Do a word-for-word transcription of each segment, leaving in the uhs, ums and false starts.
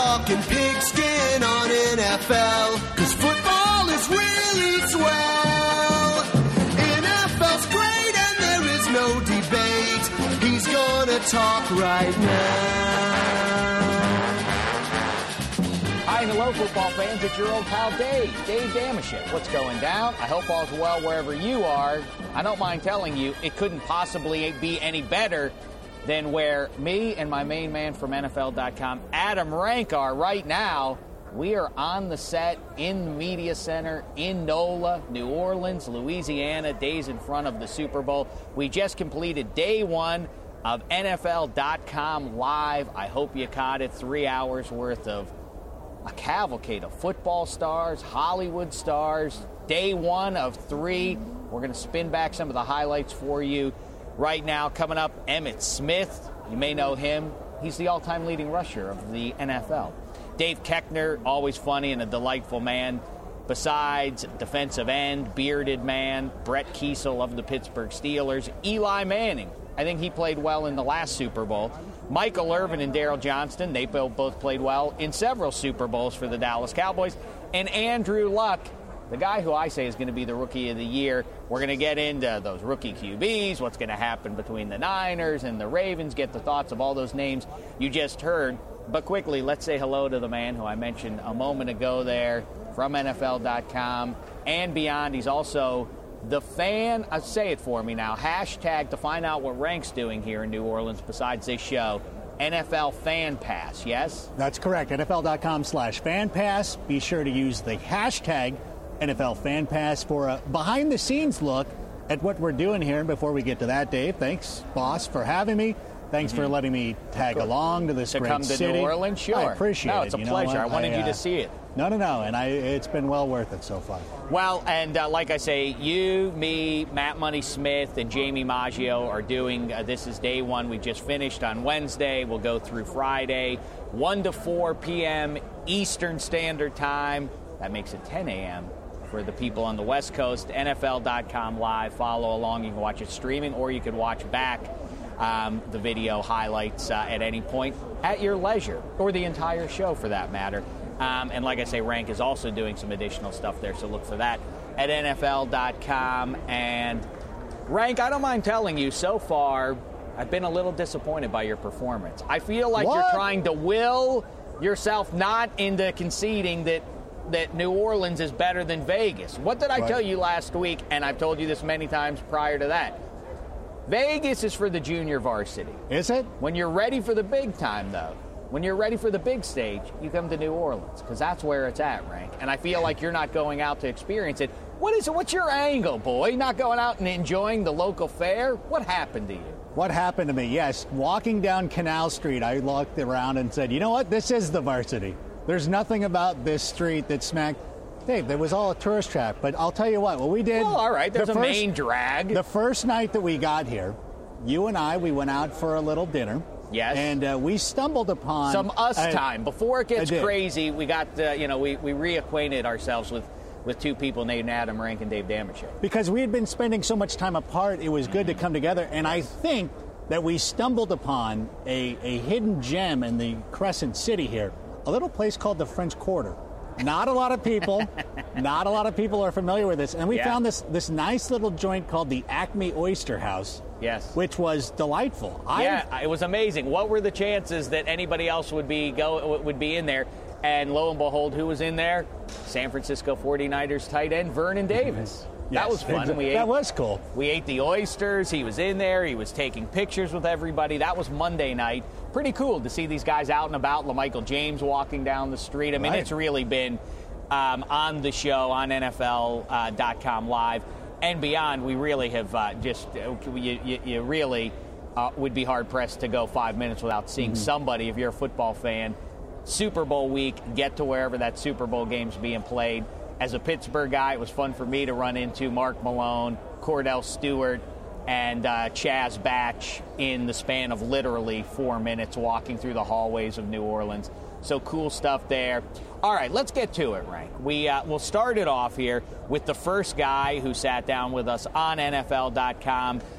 talking pigskin on N F L, cause football is really swell. N F L's great and there is no debate. He's gonna talk right now. Hi, hello, football fans. It's your old pal Dave, Dave Dameshek. What's going down? I hope all's well wherever you are. I don't mind telling you, it couldn't possibly be any better than where me and my main man from N F L dot com, Adam Rank, are right now. We are on the set in the Media Center in NOLA, New Orleans, Louisiana, days in front of the Super Bowl. We just completed day one of N F L dot com Live. I hope you caught it. Three hours worth of a cavalcade of football stars, Hollywood stars, day one of three. We're going to spin back some of the highlights for you right now. Coming up, Emmitt Smith. You may know him. He's the all-time leading rusher of the N F L. Dave Koechner, always funny and a delightful man. Besides defensive end, bearded man, Brett Kiesel of the Pittsburgh Steelers. Eli Manning. I think he played well in the last Super Bowl. Michael Irvin and Daryl Johnston, they both played well in several Super Bowls for the Dallas Cowboys. And Andrew Luck, the guy who I say is going to be the Rookie of the Year. We're going to get into those rookie Q Bs, what's going to happen between the Niners and the Ravens, get the thoughts of all those names you just heard. But quickly, let's say hello to the man who I mentioned a moment ago there from N F L dot com and beyond. He's also the fan, uh, say it for me now, hashtag to find out what Rank's doing here in New Orleans besides this show, N F L Fan Pass, yes? That's correct, N F L dot com slash Fan Pass. Be sure to use the hashtag N F L Fan Pass for a behind-the-scenes look at what we're doing here. And before we get to that, Dave, thanks, boss, for having me. Thanks mm-hmm. for letting me tag along to this to great come to city. New Orleans, sure. I appreciate it. No, it's a you pleasure. I wanted I, uh, you to see it. No, no, no, and I, it's been well worth it so far. Well, and uh, like I say, you, me, Matt Money Smith, and Jamie Maggio are doing, uh, this is day one. We just finished on Wednesday. We'll go through Friday, one to four p.m. Eastern Standard Time. That makes it ten a.m. for the people on the West Coast. N F L dot com Live. Follow along. You can watch it streaming, or you could watch back um, the video highlights uh, at any point at your leisure, or the entire show for that matter. Um, and like I say, Rank is also doing some additional stuff there, so look for that at N F L dot com. And Rank, I don't mind telling you, so far, I've been a little disappointed by your performance. I feel like what? you're trying to will yourself not into conceding that that New Orleans is better than Vegas. What did I right. tell you last week? And I've told you this many times prior to that. Vegas is for the junior varsity. Is it? When you're ready for the big time, though, when you're ready for the big stage, you come to New Orleans, because that's where it's at, Rank. And I feel like you're not going out to experience it. What is it? What's your angle, boy? Not going out and enjoying the local fare? What happened to you? What happened to me? Yes, walking down Canal Street, I looked around and said, you know what? This is the varsity. There's nothing about this street that smacked. Dave, there was all a tourist trap. But I'll tell you what, what we did. Well, all right, there's the a first, main drag. The first night that we got here, you and I, we went out for a little dinner. Yes. And uh, we stumbled upon some us a, time. Before it gets crazy, we got, uh, you know, we, we reacquainted ourselves with, with two people named Adam Rank and Dave Dameshek. Because we had been spending so much time apart, it was good to come together. And I think that we stumbled upon a, a hidden gem in the Crescent City here, a little place called the French Quarter. Not a lot of people, not a lot of people are familiar with this. And we yeah. found this this nice little joint called the Acme Oyster House. Yes. Which was delightful. Yeah, I've, it was amazing. What were the chances that anybody else would be go would be in there? And lo and behold, who was in there? San Francisco forty-niners tight end Vernon Davis. Yes, that was fun. We ate, that was cool. We ate the oysters. He was in there. He was taking pictures with everybody. That was Monday night. Pretty cool to see these guys out and about. LaMichael James walking down the street. I mean, right. it's really been um, on the show on N F L dot com Live and beyond. We really have uh, just uh, you, you, you really uh, would be hard pressed to go five minutes without seeing mm-hmm. somebody. If you're a football fan, Super Bowl week, get to wherever that Super Bowl game's being played. As a Pittsburgh guy, it was fun for me to run into Mark Malone, Cordell Stewart, and uh, Chaz Batch in the span of literally four minutes walking through the hallways of New Orleans. So cool stuff there. All right, let's get to it, Rank. We, uh, we'll start it off here with the first guy who sat down with us on N F L dot com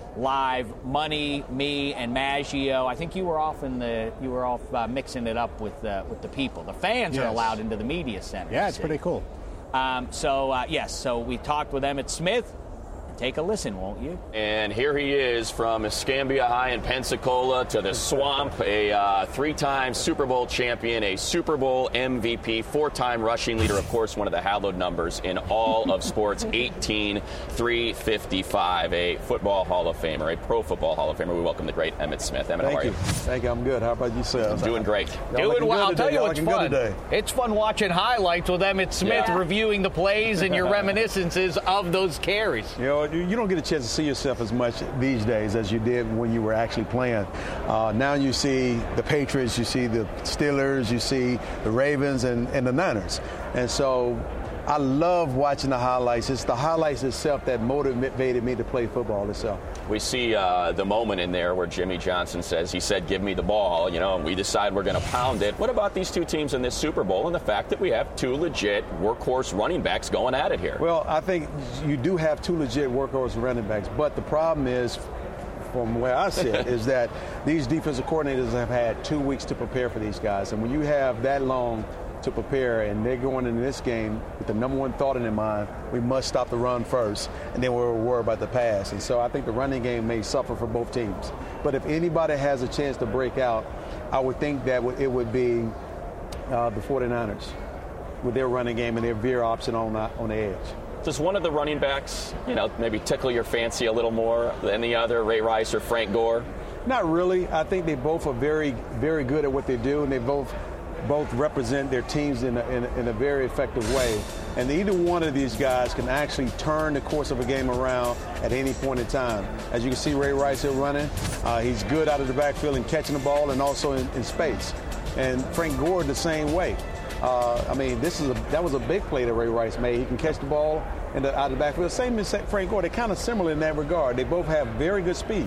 live. Money, me, and Maggio. I think you were off in the you were off uh, mixing it up with uh, with the people. The fans yes. are allowed into the media center. Yeah, it's pretty cool. Um, so uh, yes, so we talked with Emmitt Smith. Take a listen, won't you? And here he is from Escambia High in Pensacola to the Swamp, a uh, three-time Super Bowl champion, a Super Bowl M V P, four-time rushing leader, of course, one of the hallowed numbers in all of sports, eighteen three fifty-five, a football Hall of Famer, a Pro Football Hall of Famer. We welcome the great Emmitt Smith. Emmitt, Thank how are you. you? Thank you. I'm good. How about yourself? Doing great. Doing well. I'll tell you what's fun. Today. It's fun watching highlights with Emmitt Smith Yeah. reviewing the plays and your reminiscences of those carries. You know, you you don't get a chance to see yourself as much these days as you did when you were actually playing. Uh, now you see the Patriots, you see the Steelers, you see the Ravens and, and the Niners. And so I love watching the highlights. It's the highlights itself that motivated me to play football itself. We see uh, the moment in there where Jimmy Johnson says, he said, give me the ball, you know, and we decide we're going to pound it. What about these two teams in this Super Bowl and the fact that we have two legit workhorse running backs going at it here? Well, I think you do have two legit workhorse running backs, but the problem is, from where I sit, is that these defensive coordinators have had two weeks to prepare for these guys. And when you have that long to prepare and they're going into this game with the number one thought in their mind, we must stop the run first, and then we'll worry about the pass. And so I think the running game may suffer for both teams. But if anybody has a chance to break out, I would think that it would be uh, the 49ers with their running game and their veer option on the, on the edge. Does one of the running backs, you know, maybe tickle your fancy a little more than the other, Ray Rice or Frank Gore? Not really. I think they both are very, very good at what they do, and they both both represent their teams in a, in, a, in a very effective way. And either one of these guys can actually turn the course of a game around at any point in time. As you can see, Ray Rice here running. Uh, he's good out of the backfield and catching the ball and also in, in space. And Frank Gore the same way. Uh, I mean, this is a, that was a big play that Ray Rice made. He can catch the ball in the, out of the backfield. Same as Frank Gore. They're kind of similar in that regard. They both have very good speed.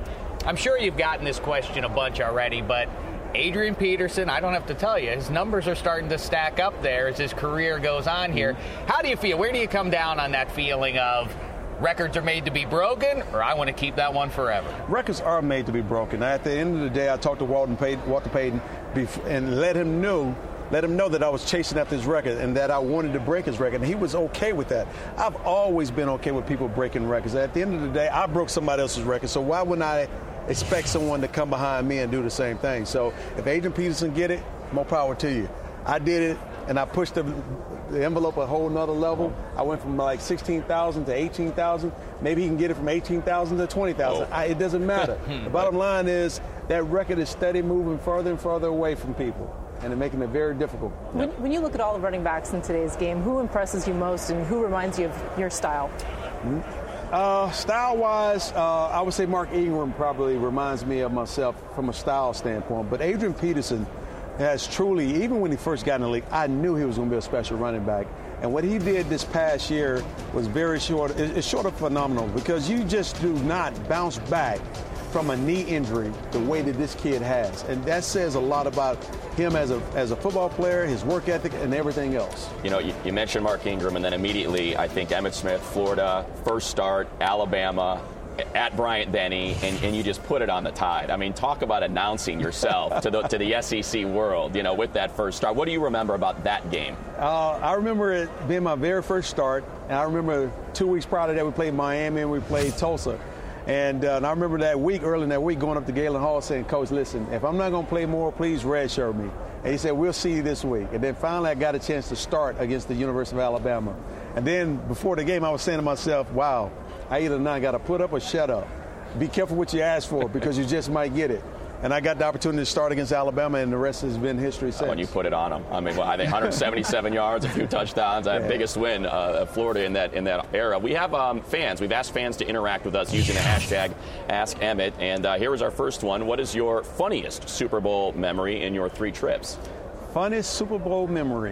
I'm sure you've gotten this question a bunch already, but Adrian Peterson, I don't have to tell you, his numbers are starting to stack up there as his career goes on here. Mm-hmm. How do you feel? Where do you come down on that feeling of records are made to be broken, or I want to keep that one forever? Records are made to be broken. At the end of the day, I talked to Walton Payton, Walter Payton and let him know let him know that I was chasing after his record and that I wanted to break his record. And he was okay with that. I've always been okay with people breaking records. At the end of the day, I broke somebody else's record, so why wouldn't I expect someone to come behind me and do the same thing? So if Adrian Peterson get it, more power to you. I did it, and I pushed the, the envelope a whole nother level. I went from like sixteen thousand to eighteen thousand. Maybe he can get it from eighteen thousand to twenty thousand. Oh. It doesn't matter. The bottom line is that record is steady moving further and further away from people, and it's making it very difficult. When, when you look at all the running backs in today's game, who impresses you most and who reminds you of your style? Mm-hmm. Uh, style-wise, uh, I would say Mark Ingram probably reminds me of myself from a style standpoint. But Adrian Peterson has truly, even when he first got in the league, I knew he was going to be a special running back. And what he did this past year was very short. It's short of phenomenal because you just do not bounce back from a knee injury the way that this kid has. And that says a lot about him as a as a football player, his work ethic, and everything else. You know, you, you mentioned Mark Ingram, and then immediately I think Emmitt Smith, Florida, first start, Alabama, at Bryant-Denny, and, and you just put it on the Tide. I mean, talk about announcing yourself to the to the S E C world, you know, with that first start. What do you remember about that game? Uh, I remember it being my very first start, and I remember two weeks prior to that we played Miami and we played Tulsa. And, uh, and I remember that week, early in that week, going up to Galen Hall saying, Coach, listen, if I'm not going to play more, please redshirt me. And he said, we'll see you this week. And then finally I got a chance to start against the University of Alabama. And then before the game, I was saying to myself, wow, I either not got to put up or shut up. Be careful what you ask for because you just might get it. And I got the opportunity to start against Alabama, and the rest has been history since. Oh, when you put it on them. I mean, well, I think one hundred seventy-seven yards, a few touchdowns, yeah. biggest win uh, of Florida in that in that era. We have um, fans. We've asked fans to interact with us using the hashtag Ask Emmitt. And uh, here is our first one. What is your funniest Super Bowl memory in your three trips? Funniest Super Bowl memory?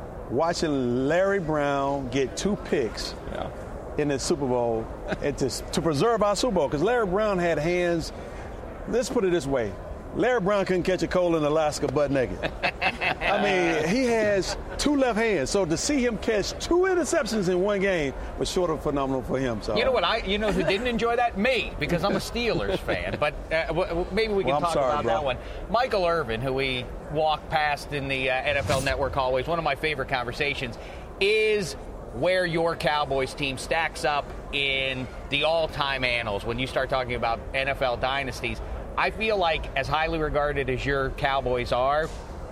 Watching Larry Brown get two picks. Yeah. In the Super Bowl and to, to preserve our Super Bowl, because Larry Brown had hands. Let's put it this way. Larry Brown couldn't catch a cold in Alaska butt naked. I mean, he has two left hands, so to see him catch two interceptions in one game was sort of phenomenal for him. So you know what? I you know who didn't enjoy that? Me, because I'm a Steelers fan. But uh, w- w- maybe we can well, talk sorry, about bro. that one. Michael Irvin, who we walked past in the uh, N F L Network hallways, one of my favorite conversations, is where your Cowboys team stacks up in the all-time annals when you start talking about N F L dynasties. I feel like, as highly regarded as your Cowboys are,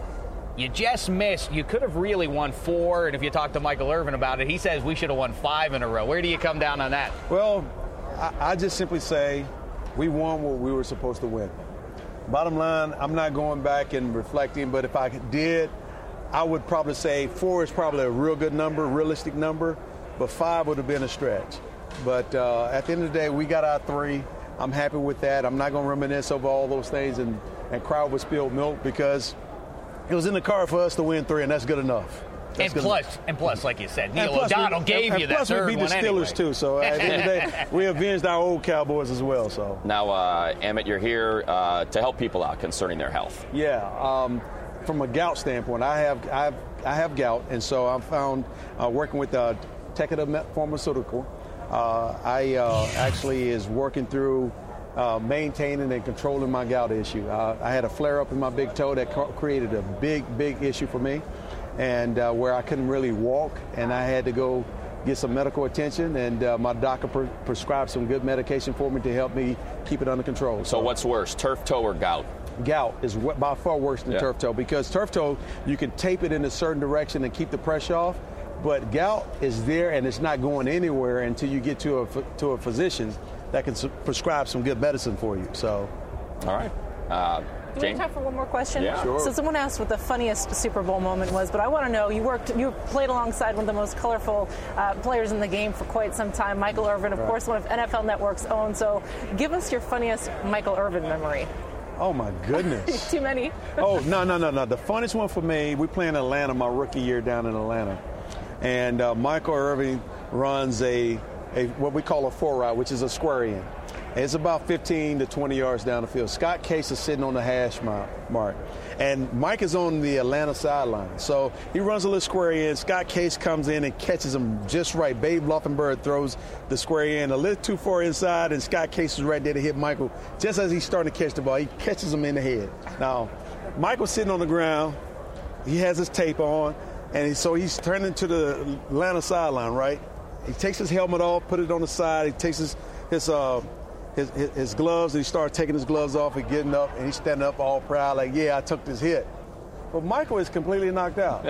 you just missed. You could have really won four, and if you talk to Michael Irvin about it, he says we should have won five in a row. Where do you come down on that? Well, I, I just simply say we won what we were supposed to win. Bottom line, I'm not going back and reflecting, but if I did, I would probably say four is probably a real good number, realistic number, but five would have been a stretch. But uh, at the end of the day, we got our three. I'm happy with that. I'm not going to reminisce over all those things and, and cry over spilled milk because it was in the car for us to win three, and that's good enough. That's And good plus, enough. and plus, like you said, Neil plus O'Donnell we, gave and, you and that plus third we beat one the Steelers anyway. too. So at the end of the day, we avenged our old Cowboys as well. So Now, uh, Emmett, you're here uh, to help people out concerning their health. yeah, um, from a gout standpoint, I have I have I have gout, and so I found uh, working with uh, Takeda Pharmaceutical. Uh, I uh, actually is working through uh, maintaining and controlling my gout issue. Uh, I had a flare up in my big toe that co- created a big, big issue for me, and uh, where I couldn't really walk, and I had to go get some medical attention, and uh, my doctor pre- prescribed some good medication for me to help me keep it under control. So what's worse, turf toe or gout? Gout is what, by far worse than Yeah. turf toe, because turf toe, you can tape it in a certain direction and keep the pressure off, but gout is there and it's not going anywhere until you get to a to a physician that can s- prescribe some good medicine for you. So, All right. Uh, Do we Jane? have time for one more question? Yeah. Sure. So someone asked what the funniest Super Bowl moment was, but I want to know, you worked, you played alongside one of the most colorful uh, players in the game for quite some time, Michael Irvin, of Right. course, one of N F L Network's own. So give us your funniest Michael Irvin memory. oh my goodness. Too many. Oh, no, no, no, no. The funniest one for me, we play in Atlanta, my rookie year down in Atlanta. And uh, Michael Irvin runs a, a what we call a four route, which is a square in. It's about fifteen to twenty yards down the field. Scott Case is sitting on the hash mark. And Mike is on the Atlanta sideline. So he runs a little square in. Scott Case comes in and catches him just right. Babe Laufenberg throws the square in a little too far inside, and Scott Case is right there to hit Michael. Just as he's starting to catch the ball, he catches him in the head. Now, Michael's sitting on the ground. He has his tape on, and he, so he's turning to the Atlanta sideline, right? He takes his helmet off, put it on the side. He takes his his uh, his, his, his gloves, and he starts taking his gloves off and getting up, and he's standing up all proud, like, yeah, I took this hit. But Michael is completely knocked out.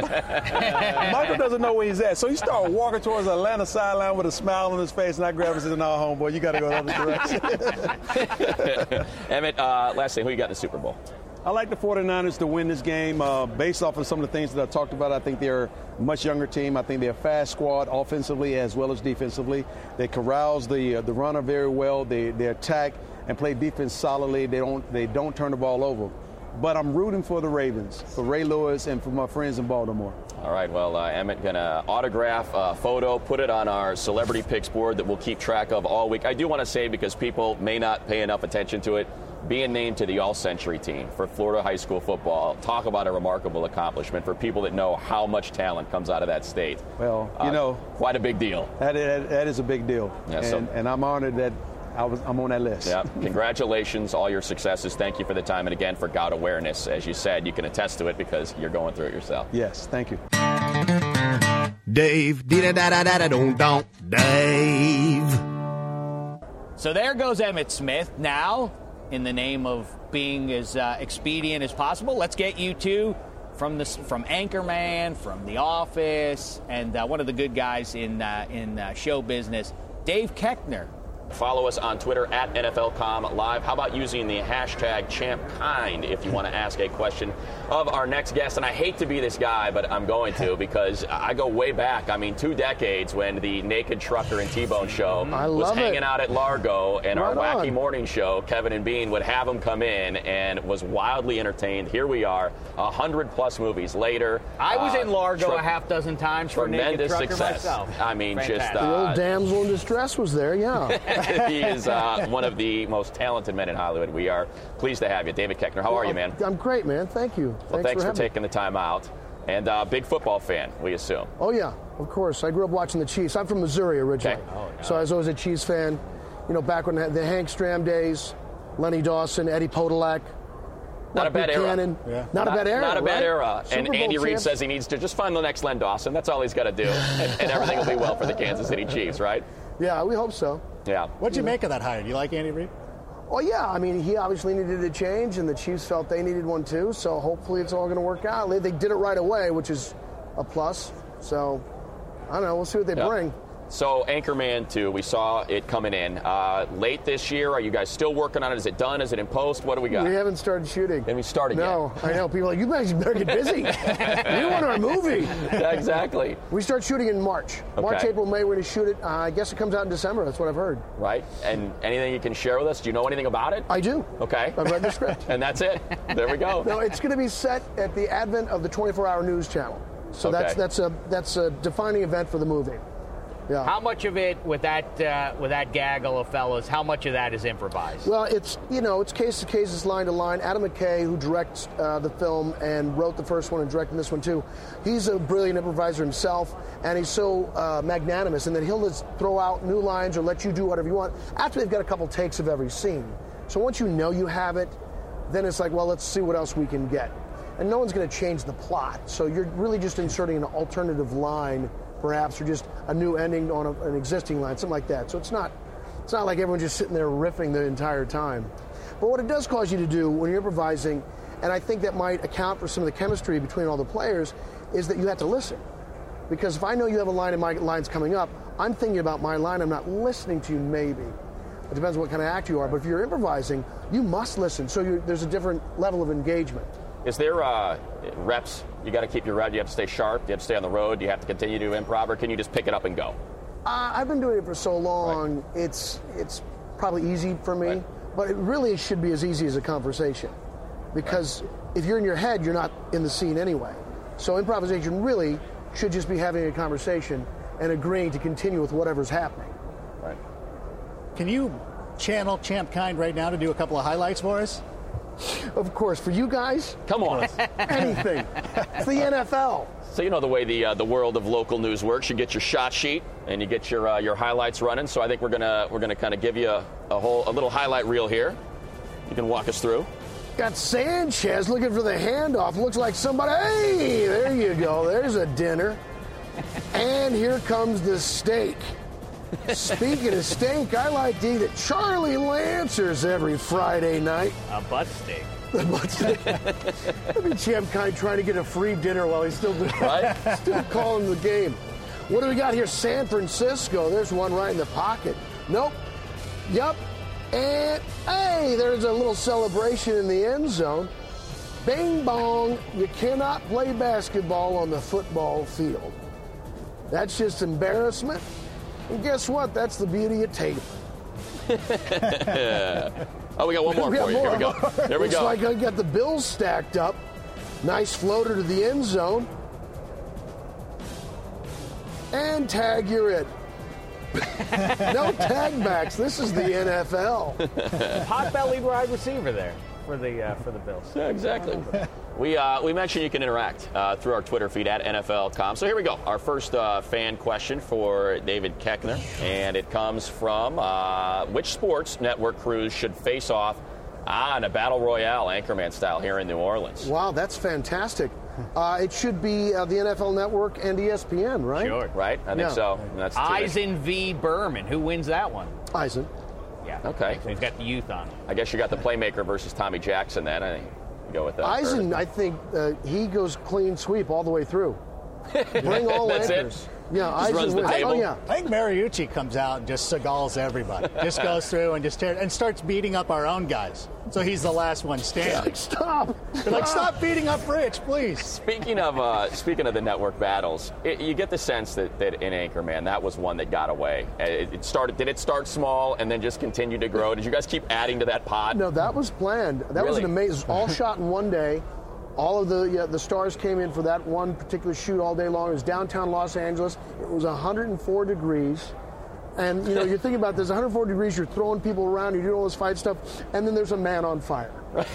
Michael doesn't know where he's at. So he started walking towards the Atlanta sideline with a smile on his face, and I grabbed him and said, no, homeboy, you got to go the other direction. Emmett, uh, last thing, who you got in the Super Bowl? I like the 49ers to win this game uh, based off of some of the things that I talked about. I think they're a much younger team. I think they're a fast squad offensively as well as defensively. They corrals the uh, the runner very well. They they attack and play defense solidly. They don't they don't turn the ball over. But I'm rooting for the Ravens, for Ray Lewis, and for my friends in Baltimore. All right, well, uh, Emmett going to autograph a photo, put it on our celebrity picks board that we'll keep track of all week. I do want to say, because people may not pay enough attention to it, being named to the All-Century team for Florida high school football, talk about a remarkable accomplishment for people that know how much talent comes out of that state. Well, you Uh, know, quite a big deal. that, that, that is a big deal. Yeah, and, so- and I'm honored that I was, I'm on that list. Yeah, congratulations, all your successes. Thank you for the time, and again for gout awareness. As you said, you can attest to it because you're going through it yourself. Yes, thank you. Dave, dee da da da da da don't don't Dave. So there goes Emmitt Smith. Now, in the name of being as uh, expedient as possible, let's get you two from the from Anchorman, from The Office, and uh, one of the good guys in uh, in uh, show business, Dave Koechner. Follow us on Twitter at N F L dot com Live. How about using the hashtag ChampKind if you want to ask a question of our next guest? And I hate to be this guy, but I'm going to, because I go way back. I mean, two decades when the Naked Trucker and T-Bone show I was love hanging it. out at Largo, and our Right wacky on. morning show, Kevin and Bean, would have him come in and was wildly entertained. Here we are, a hundred plus movies later. I was Uh, in Largo tr- a half dozen times for Naked Tremendous Trucker success. myself. I mean, just Fantastic. The uh, old damsel in distress was there, yeah. he is uh, one of the most talented men in Hollywood. We are pleased to have you. David Koechner, how are you, man? I'm great, man. Thank you. Well, thanks, thanks for, for taking the time out. And uh, big football fan, we assume. Oh, yeah, of course. I grew up watching the Chiefs. I'm from Missouri originally. Okay. Oh, no. So I was always a Chiefs fan. You know, back when the Hank Stram days, Lenny Dawson, Eddie Podolak. Not a bad Buchanan. era. Yeah. Not, not a bad era. Not a bad right? era. Super and Bowl Andy Reid champs. says he needs to just find the next Len Dawson. That's all he's got to do. and, and everything will be well for the Kansas City Chiefs, right? Yeah, we hope so. Yeah. What'd you make of that hire? Do you like Andy Reid? Oh, yeah. I mean, he obviously needed a change, and the Chiefs felt they needed one too. So hopefully it's all going to work out. They, they did it right away, which is a plus. So I don't know. We'll see what they yeah. bring. So Anchorman two, we saw it coming in uh, late this year. Are you guys still working on it? Is it done? Is it in post? What do we got? We haven't started shooting. Haven't we started no, yet? I know. People are like, you guys better get busy. We want our movie. Yeah, exactly. We start shooting in March. Okay. March, April, May, we're going to shoot it. Uh, I guess it comes out in December. That's what I've heard. Right. And anything you can share with us? Do you know anything about it? I do. Okay. I've read the script. And that's it. There we go. No, it's going to be set at the advent of the twenty-four hour news channel. So Okay. that's that's a that's a defining event for the movie. Yeah. How much of it, with that uh, with that gaggle of fellas, how much of that is improvised? Well, it's, you know, it's case to case, it's line to line. Adam McKay, who directs uh, the film and wrote the first one and directed this one too, he's a brilliant improviser himself, and he's so uh, magnanimous in that he'll just throw out new lines or let you do whatever you want after they've got a couple takes of every scene. So once you know you have it, then it's like, well, let's see what else we can get. And no one's going to change the plot, so you're really just inserting an alternative line, perhaps, or just a new ending on a, an existing line, something like that. So it's not it's not like everyone's just sitting there riffing the entire time. But what it does cause you to do when you're improvising, and I think that might account for some of the chemistry between all the players, is that you have to listen. Because if I know you have a line and my line's coming up, I'm thinking about my line, I'm not listening to you maybe. It depends on what kind of act you are, but if you're improvising, you must listen, so you're, there's a different level of engagement. Is there uh, reps? You got to keep your rep. You have to stay sharp. You have to stay on the road. You have to continue to improv, or can you just pick it up and go? Uh, I've been doing it for so long. Right. It's it's probably easy for me, Right. but it really should be as easy as a conversation, because Right. if you're in your head, you're not in the scene anyway. So improvisation really should just be having a conversation and agreeing to continue with whatever's happening. Right. Can you channel Champ Kind right now to do a couple of highlights for us? Of course, for you guys, Come on. anything. It's the N F L. So you know the way the uh, the world of local news works. You get your shot sheet and you get your uh, your highlights running. So I think we're gonna we're gonna kind of give you a, a whole a little highlight reel here. You can walk us through. Got Sanchez looking for the handoff. Looks like somebody. Hey, there you go. There's a dinner. And here comes the steak. Speaking of steak, I like to eat at Charlie Lancer's every Friday night. A butt steak. That'd be Champ Kind trying to get a free dinner while he's still doing, Right. still calling the game. What do we got here? San Francisco. There's one right in the pocket. Nope. Yup. And hey, there's a little celebration in the end zone. Bing bong. You cannot play basketball on the football field. That's just embarrassment. And guess what? That's the beauty of tape. Oh, we got one more We for got you. Here we more. go. There we Looks go. like I got the Bills stacked up. Nice floater to the end zone. And tag, you're it. No tag backs. This is the N F L. Pot-bellied wide receiver there for the uh, for the Bills. Yeah, exactly. We uh, we mentioned you can interact uh, through our Twitter feed at N F L dot com. So here we go. Our first uh, fan question for David Koechner, and it comes from uh, which sports network crews should face off on a battle royale, Anchorman style, here in New Orleans? Wow, that's fantastic. Uh, it should be uh, the N F L Network and E S P N, right? Sure. Right? I think Yeah. so. And that's two. Eisen v. Berman. Who wins that one? Eisen. Yeah. Okay. So he's got the youth on. I guess you got the playmaker versus Tommy Jackson then. I think you go with that. Eisen, Or- I think uh, he goes clean sweep all the way through. Bring all That's it? anchors. Yeah, Just Eisen runs the wins. table? Oh, yeah. I think Mariucci comes out and just segals everybody. Just goes through and just tear, and starts beating up our own guys. So he's the last one standing. Like, stop. They're like, stop beating up Rich, please. Speaking of uh, speaking of the network battles, it, you get the sense that, that in Anchorman, that was one that got away. It, it started. Did it start small and then just continue to grow? Did you guys keep adding to that pot? No, that was planned. That was Really? an amazing. All shot in one day. All of the yeah, the stars came in for that one particular shoot all day long. It was downtown Los Angeles. It was one hundred four degrees, And, you know, you're thinking about this, one hundred forty degrees, you're throwing people around, you're doing all this fight stuff, and then there's a man on fire.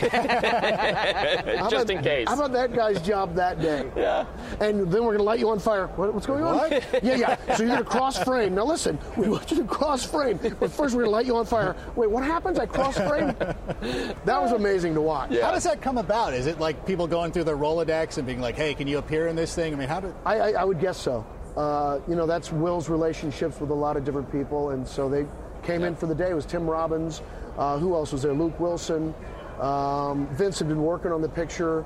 Just about, in case. How about that guy's job that day? Yeah. And then we're going to light you on fire. What, what's going What? on? Yeah, yeah. So you're going to cross frame. Now listen, we want you to cross frame, but first we're going to light you on fire. Wait, what happens? I cross frame? That was amazing to watch. Yeah. How does that come about? Is it like people going through their Rolodex and being like, hey, can you appear in this thing? I mean, how did... I, I, I would guess so. Uh, you know, that's Will's relationships with a lot of different people, and so they came in for the day. It was Tim Robbins. Uh, who else was there? Luke Wilson. Um, Vince had been working on the picture.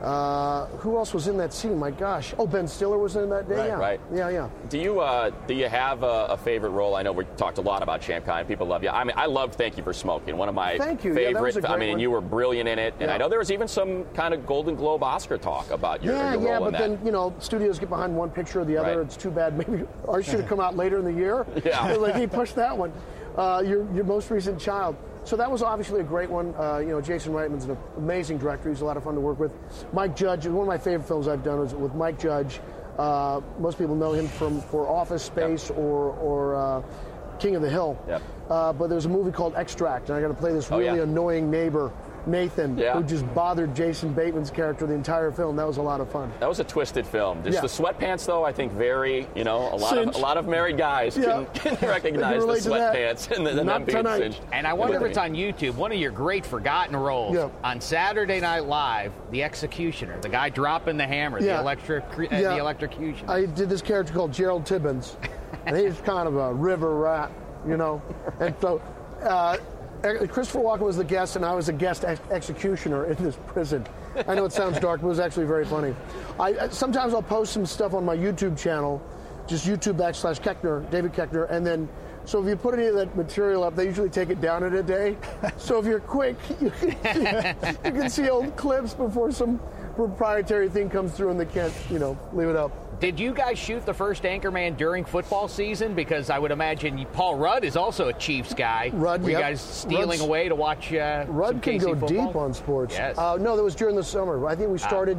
Uh, who else was in that scene? My gosh. Oh, Ben Stiller was in that day? Right, yeah. right. Yeah, yeah. Do you uh, do you have a, a favorite role? I know we talked a lot about Champ Kind. People love you. I mean, I loved Thank You for Smoking. One of my Thank you. Yeah, favorite. that was a great I mean, one. you were brilliant in it, and Yeah. I know there was even some kind of Golden Globe Oscar talk about your, Yeah, your role yeah, in but that. then, you know, studios get behind one picture or the other. Right. It's too bad. Maybe ours should have come out later in the year. Yeah. Like, he pushed that one. Uh, your, your most recent child. So that was obviously a great one. Uh, you know, Jason Reitman's an amazing director. He's a lot of fun to work with. Mike Judge, one of my favorite films I've done was with Mike Judge. Uh, most people know him from for Office Space Yep. or, or uh, King of the Hill. Yep. Uh, but there's a movie called Extract, and I got to play this Oh, really yeah. annoying neighbor, Nathan, Yeah. who just bothered Jason Bateman's character the entire film. That was a lot of fun. That was a twisted film. Just Yeah. the sweatpants, though, I think very, you know, a lot Cinch. of a lot of married guys Yeah. can, can recognize the relate to that. sweatpants and, the, and Not them being tonight. cinched. And I wonder if it's on YouTube. One of your great forgotten roles Yeah. on Saturday Night Live, the executioner, the guy dropping the hammer, Yeah. the electric, uh, Yeah. the electrocution. I did this character called Gerald Tibbins, and he's kind of a river rat, you know. And so uh, Christopher Walken was the guest, and I was a guest ex- executioner in this prison. I know it sounds dark, but it was actually very funny. I, I sometimes I'll post some stuff on my YouTube channel, just YouTube backslash Keckner, David Keckner, and then. So if you put any of that material up, they usually take it down in a day. So if you're quick, you can, you can see old clips before some proprietary thing comes through and they can't, you know, leave it up. Did you guys shoot the first Anchorman during football season? Because I would imagine you- Paul Rudd is also a Chiefs guy. Rudd, Were you yep. guys stealing Rudd's- away to watch uh, some Rudd can K C go football? deep on sports. Yes. Uh, no, that was during the summer. I think we started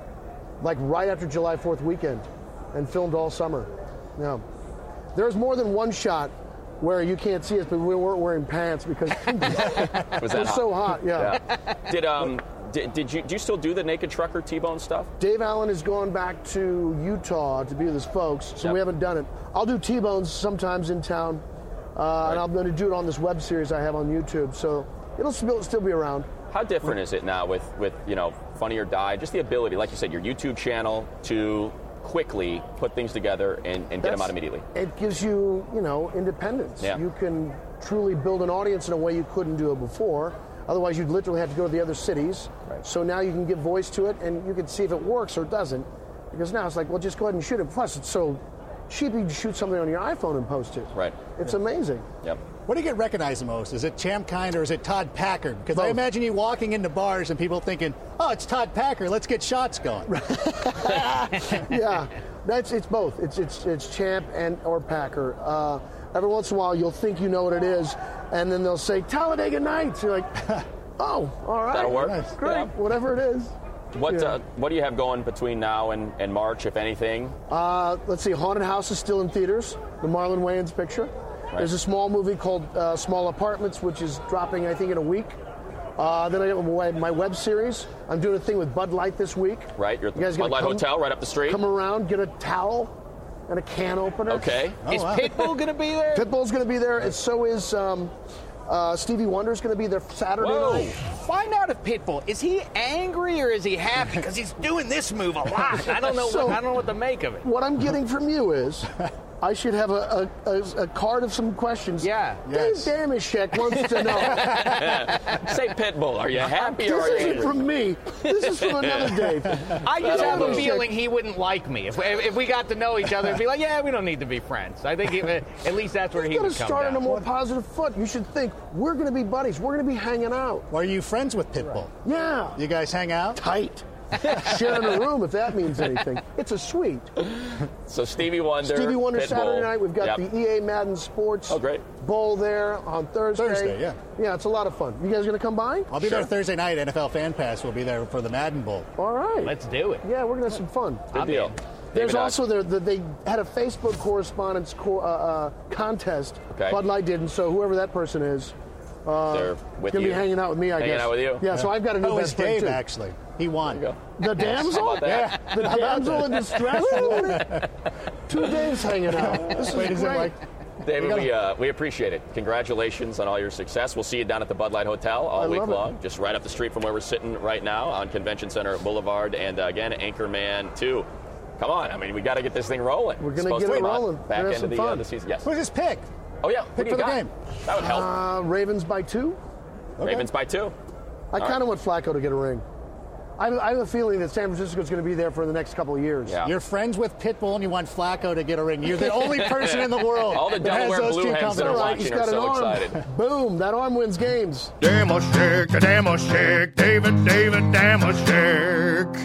like right after July fourth weekend and filmed all summer. Yeah. There's more than one shot where you can't see us, but we weren't wearing pants because it Was that was hot? so hot. Yeah. Yeah. Did um did, did you do you still do the Naked Trucker T-Bone stuff? Dave Allen has gone back to Utah to be with his folks, so Yep. we haven't done it. I'll do T-Bones sometimes in town, uh, Right. and I'm going to do it on this web series I have on YouTube, so it'll still, still be around. How different is it now with with you know Funny or Die? Just the ability, like you said, your YouTube channel to quickly put things together and, and get them That's- out immediately. It gives you, you know, independence. Yeah. You can truly build an audience in a way you couldn't do it before. Otherwise, you'd literally have to go to the other cities. Right. So now you can give voice to it, and you can see if it works or it doesn't. Because now it's like, well, just go ahead and shoot it. Plus, it's so cheap, you can shoot something on your iPhone and post it. Right. It's amazing. Yep. What do you get recognized the most? Is it Champ Kind or is it Todd Packer? Because I Both. imagine you walking into bars and people thinking, oh, it's Todd Packer, let's get shots going. Yeah, that's it's both. It's it's it's Champ and or Packer. Uh, every once in a while, you'll think you know what it is, and then they'll say Talladega Nights. You're like, oh, all right, That'll work. Nice. Great, Yeah. whatever it is. What Yeah. uh, what do you have going between now and, and March, if anything? Uh, let's see, Haunted House is still in theaters, the Marlon Wayans picture. There's a small movie called uh, Small Apartments, which is dropping, I think, in a week. Uh, then I got my, my web series. I'm doing a thing with Bud Light this week. Right, you're at the You guys Bud gonna Light come- Hotel right up the street. Come around, get a towel and a can opener. Okay. Is wow. Pitbull going to be there? Pitbull's going to be there, and so is um, uh, Stevie Wonder's going to be there Saturday Whoa. night. Find out if Pitbull, is he angry or is he happy? Because he's doing this move a lot. I don't know. So- what, I don't know what to make of it. What I'm getting from you is I should have a, a, a, a card of some questions. Yeah. Dave Yes. Damashek wants to know. Say Pitbull. Are you happy or This are you isn't angry? from me. This is from another Dave. I just have a Damashek. feeling he wouldn't like me. If, if we got to know each other, it'd be like, yeah, we don't need to be friends. I think he, at least that's where he You've got would to come start on a down. more positive foot. You should think, we're going to be buddies. We're going to be hanging out. Are you friends with Pitbull? Yeah. You guys hang out? Tight. Sharing a room, if that means anything. It's a suite. So Stevie Wonder. Stevie Wonder Pitbull. Saturday night. We've got Yep. the E A Madden Sports Oh, great. Bowl there on Thursday. Thursday, yeah. Yeah, it's a lot of fun. You guys going to come by? I'll be Sure. there Thursday night. N F L Fan Pass will be there for the Madden Bowl. All right. Let's do it. Yeah, we're going to have some fun. Good I'm deal. in. There's David, also the, the they had a Facebook correspondence co- uh, uh, contest. Okay. Bud Light did, and so whoever that person is, uh, They're with gonna you. be hanging out with me. I Hanging guess. out with you? Yeah. So I've got a new Oh, best it's friend Dave, too. actually. He won. There you The damsel? How about that? Yeah. The damsel in distress? Two Daves hanging out. This Wait, is is it great. like David, gotta- we, uh, we appreciate it. Congratulations on all your success. We'll see you down at the Bud Light Hotel all I week love it. long, just right up the street from where we're sitting right now on Convention Center Boulevard. And uh, again, Anchorman two. Come on, I mean, we got to get this thing rolling. We're gonna Supposed get to it come out rolling. Back We're gonna end have of the, some uh, fun. the season. Yes. Who's his pick? Oh, yeah. Who Pick do you for the got? game. That would help. Uh, Ravens by two. Okay. Ravens by two. I kind right. of want Flacco to get a ring. I have, I have a feeling that San Francisco is going to be there for the next couple of years. Yeah. You're friends with Pitbull and you want Flacco to get a ring. You're the only person in the world All the that has Delaware those Blue two Hens that are combinations. He's watching got are an so arm. excited. Boom! That arm wins games. Damashek, Damashek, David, David, Damashek.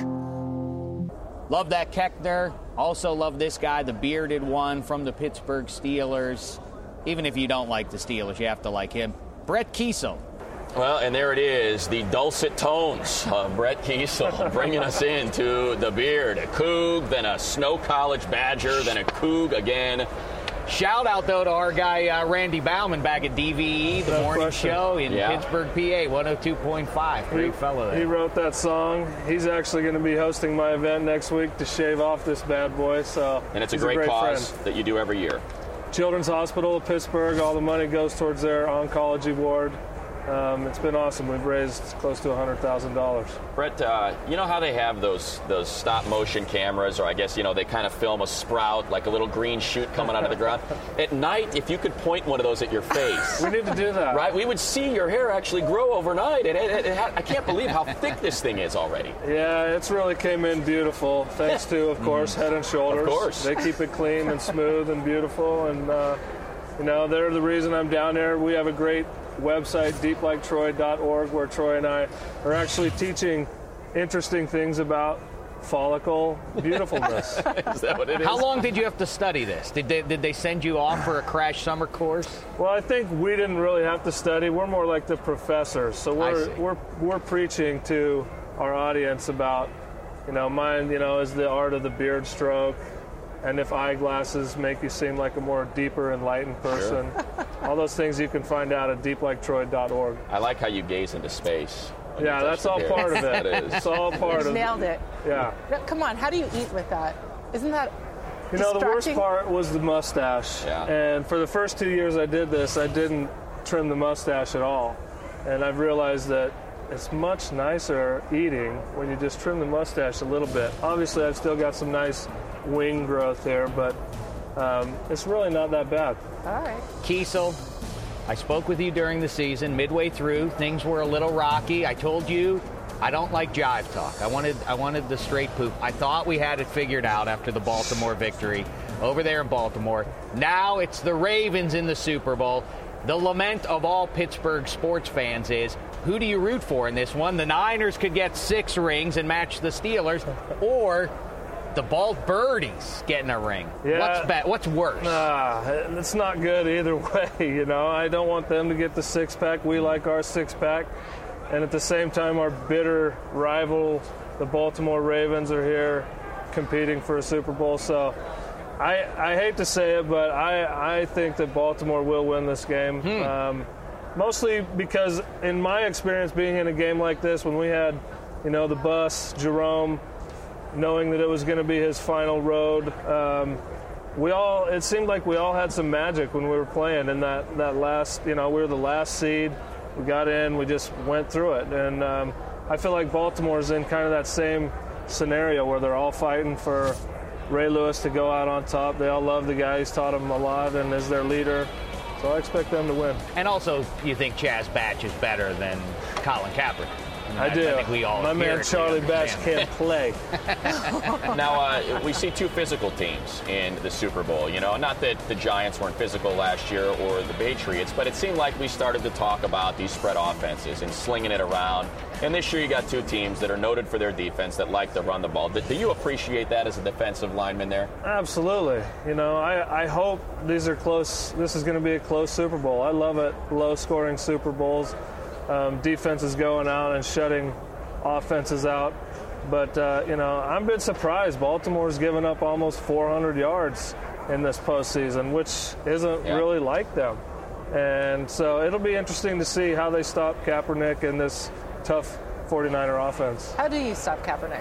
Love that Keckner. Also love this guy, the bearded one from the Pittsburgh Steelers. Even if you don't like the Steelers, you have to like him. Brett Kiesel. Well, and there it is, the dulcet tones of Brett Kiesel bringing us into the beard. A Coug, then a Snow College Badger, then a Coug again. Shout out, though, to our guy uh, Randy Bauman back at D V E, the No morning question. show in Yeah. Pittsburgh, P A, one oh two point five. Great fellow He there. wrote that song. He's actually going to be hosting my event next week to shave off this bad boy. So And it's a he's great, cause friend. that you do every year. Children's Hospital of Pittsburgh. All the money goes towards their oncology ward. Um, it's been awesome. We've raised close to one hundred thousand dollars. Brett, uh, you know how they have those those stop motion cameras, or I guess, you know, they kind of film a sprout, like a little green shoot coming out of the ground. At night, if you could point one of those at your face, We need to do that. right, we would see your hair actually grow overnight. And it, it, it had, I can't believe how thick this thing is already. Yeah, it's really came in beautiful. Thanks to, of course, Head and Shoulders. Of course. They keep it clean and smooth and beautiful. And, uh, you know, they're the reason I'm down there. We have a great website, deep like troy dot org, where Troy and I are actually teaching interesting things about follicle beautifulness. Is that what it is? How long did you have to study this? Did they, did they send you off for a crash summer course? Well, I think we didn't really have to study. We're more like the professors. So I we're see. we're we're preaching to our audience about, you know, mine, you know, is the art of the beard stroke, and if eyeglasses make you seem like a more deeper, enlightened person. All those things you can find out at deep like troy dot org. I like how you gaze into space. when you Yeah, touch that's the all beard. part of That it. is. It's all part of Nailed it. Yeah. No, come on, how do you eat with that? Isn't that You know, the worst distracting? part was the mustache. Yeah. And for the first two years I did this, I didn't trim the mustache at all. And I've realized that it's much nicer eating when you just trim the mustache a little bit. Obviously, I've still got some nice wing growth there, but um, it's really not that bad. All right. Kiesel, I spoke with you during the season. Midway through, things were a little rocky. I told you I don't like jive talk. I wanted I wanted the straight poop. I thought we had it figured out after the Baltimore victory over there in Baltimore. Now it's the Ravens in the Super Bowl. The lament of all Pittsburgh sports fans is, who do you root for in this one? The Niners could get six rings and match the Steelers, or the Bald Birdies getting a ring. Yeah. What's be- What's worse? Ah, it's not good either way, you know. I don't want them to get the six-pack. We like our six-pack. And at the same time, our bitter rival, the Baltimore Ravens, are here competing for a Super Bowl. So I, I hate to say it, but I, I think that Baltimore will win this game. Hmm. Um, mostly because, in my experience being in a game like this, when we had, you know, the bus, Jerome, knowing that it was going to be his final road, um, we all, it seemed like we all had some magic when we were playing in that, that last, you know, we were the last seed. We got in, we just went through it. And um, I feel like Baltimore's in kind of that same scenario where they're all fighting for Ray Lewis to go out on top. They all love the guy. He's taught them a lot and is their leader. So I expect them to win. And also, you think Chaz Batch is better than Colin Kaepernick? mean, I do. I think we all My man empirically Charlie Batch understand. can't play. Now, uh, we see two physical teams in the Super Bowl. You know, not that the Giants weren't physical last year or the Patriots, but it seemed like we started to talk about these spread offenses and slinging it around. And this year you got two teams that are noted for their defense that like to run the ball. Do you appreciate that as a defensive lineman there? Absolutely. You know, I, I hope these are close. This is going to be a close Super Bowl. I love it, low-scoring Super Bowls. Um, defenses going out and shutting offenses out. But, uh, you know, I'm a bit surprised. Baltimore's given up almost four hundred yards in this postseason, which isn't Yeah. really like them. And so it'll be interesting to see how they stop Kaepernick in this tough forty-niner offense. How do you stop Kaepernick?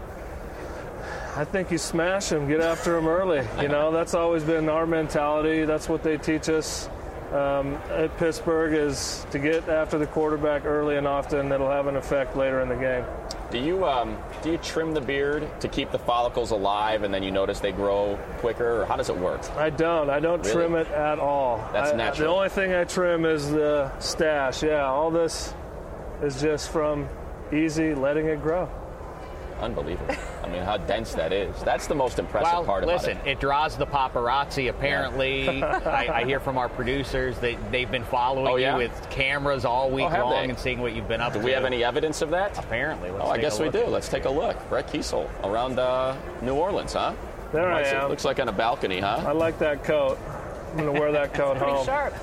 I think you smash him, get after him early. You know, that's always been our mentality. That's what they teach us um, at Pittsburgh, is to get after the quarterback early and often. That'll have an effect later in the game. Do you um, do you trim the beard to keep the follicles alive, and then you notice they grow quicker, or how does it work? I don't. I don't Really? trim it at all. That's I, natural. The only thing I trim is the stash. Yeah, all this is just from easy letting it grow. Unbelievable. I mean, how dense that is. That's the most impressive Well, part about listen, it. it draws the paparazzi. Apparently, I, I hear from our producers that they've been following Oh, yeah? you with cameras all week Oh, have long they? and seeing what you've been up Do to. we have any evidence of that? Apparently. Let's Oh, I take guess a we look. do. Let's take a look. Brett Kiesel around uh, New Orleans, huh? There I Nice. It am. looks like on a balcony, huh? I like that coat. I'm going to wear that coat Pretty home. sharp.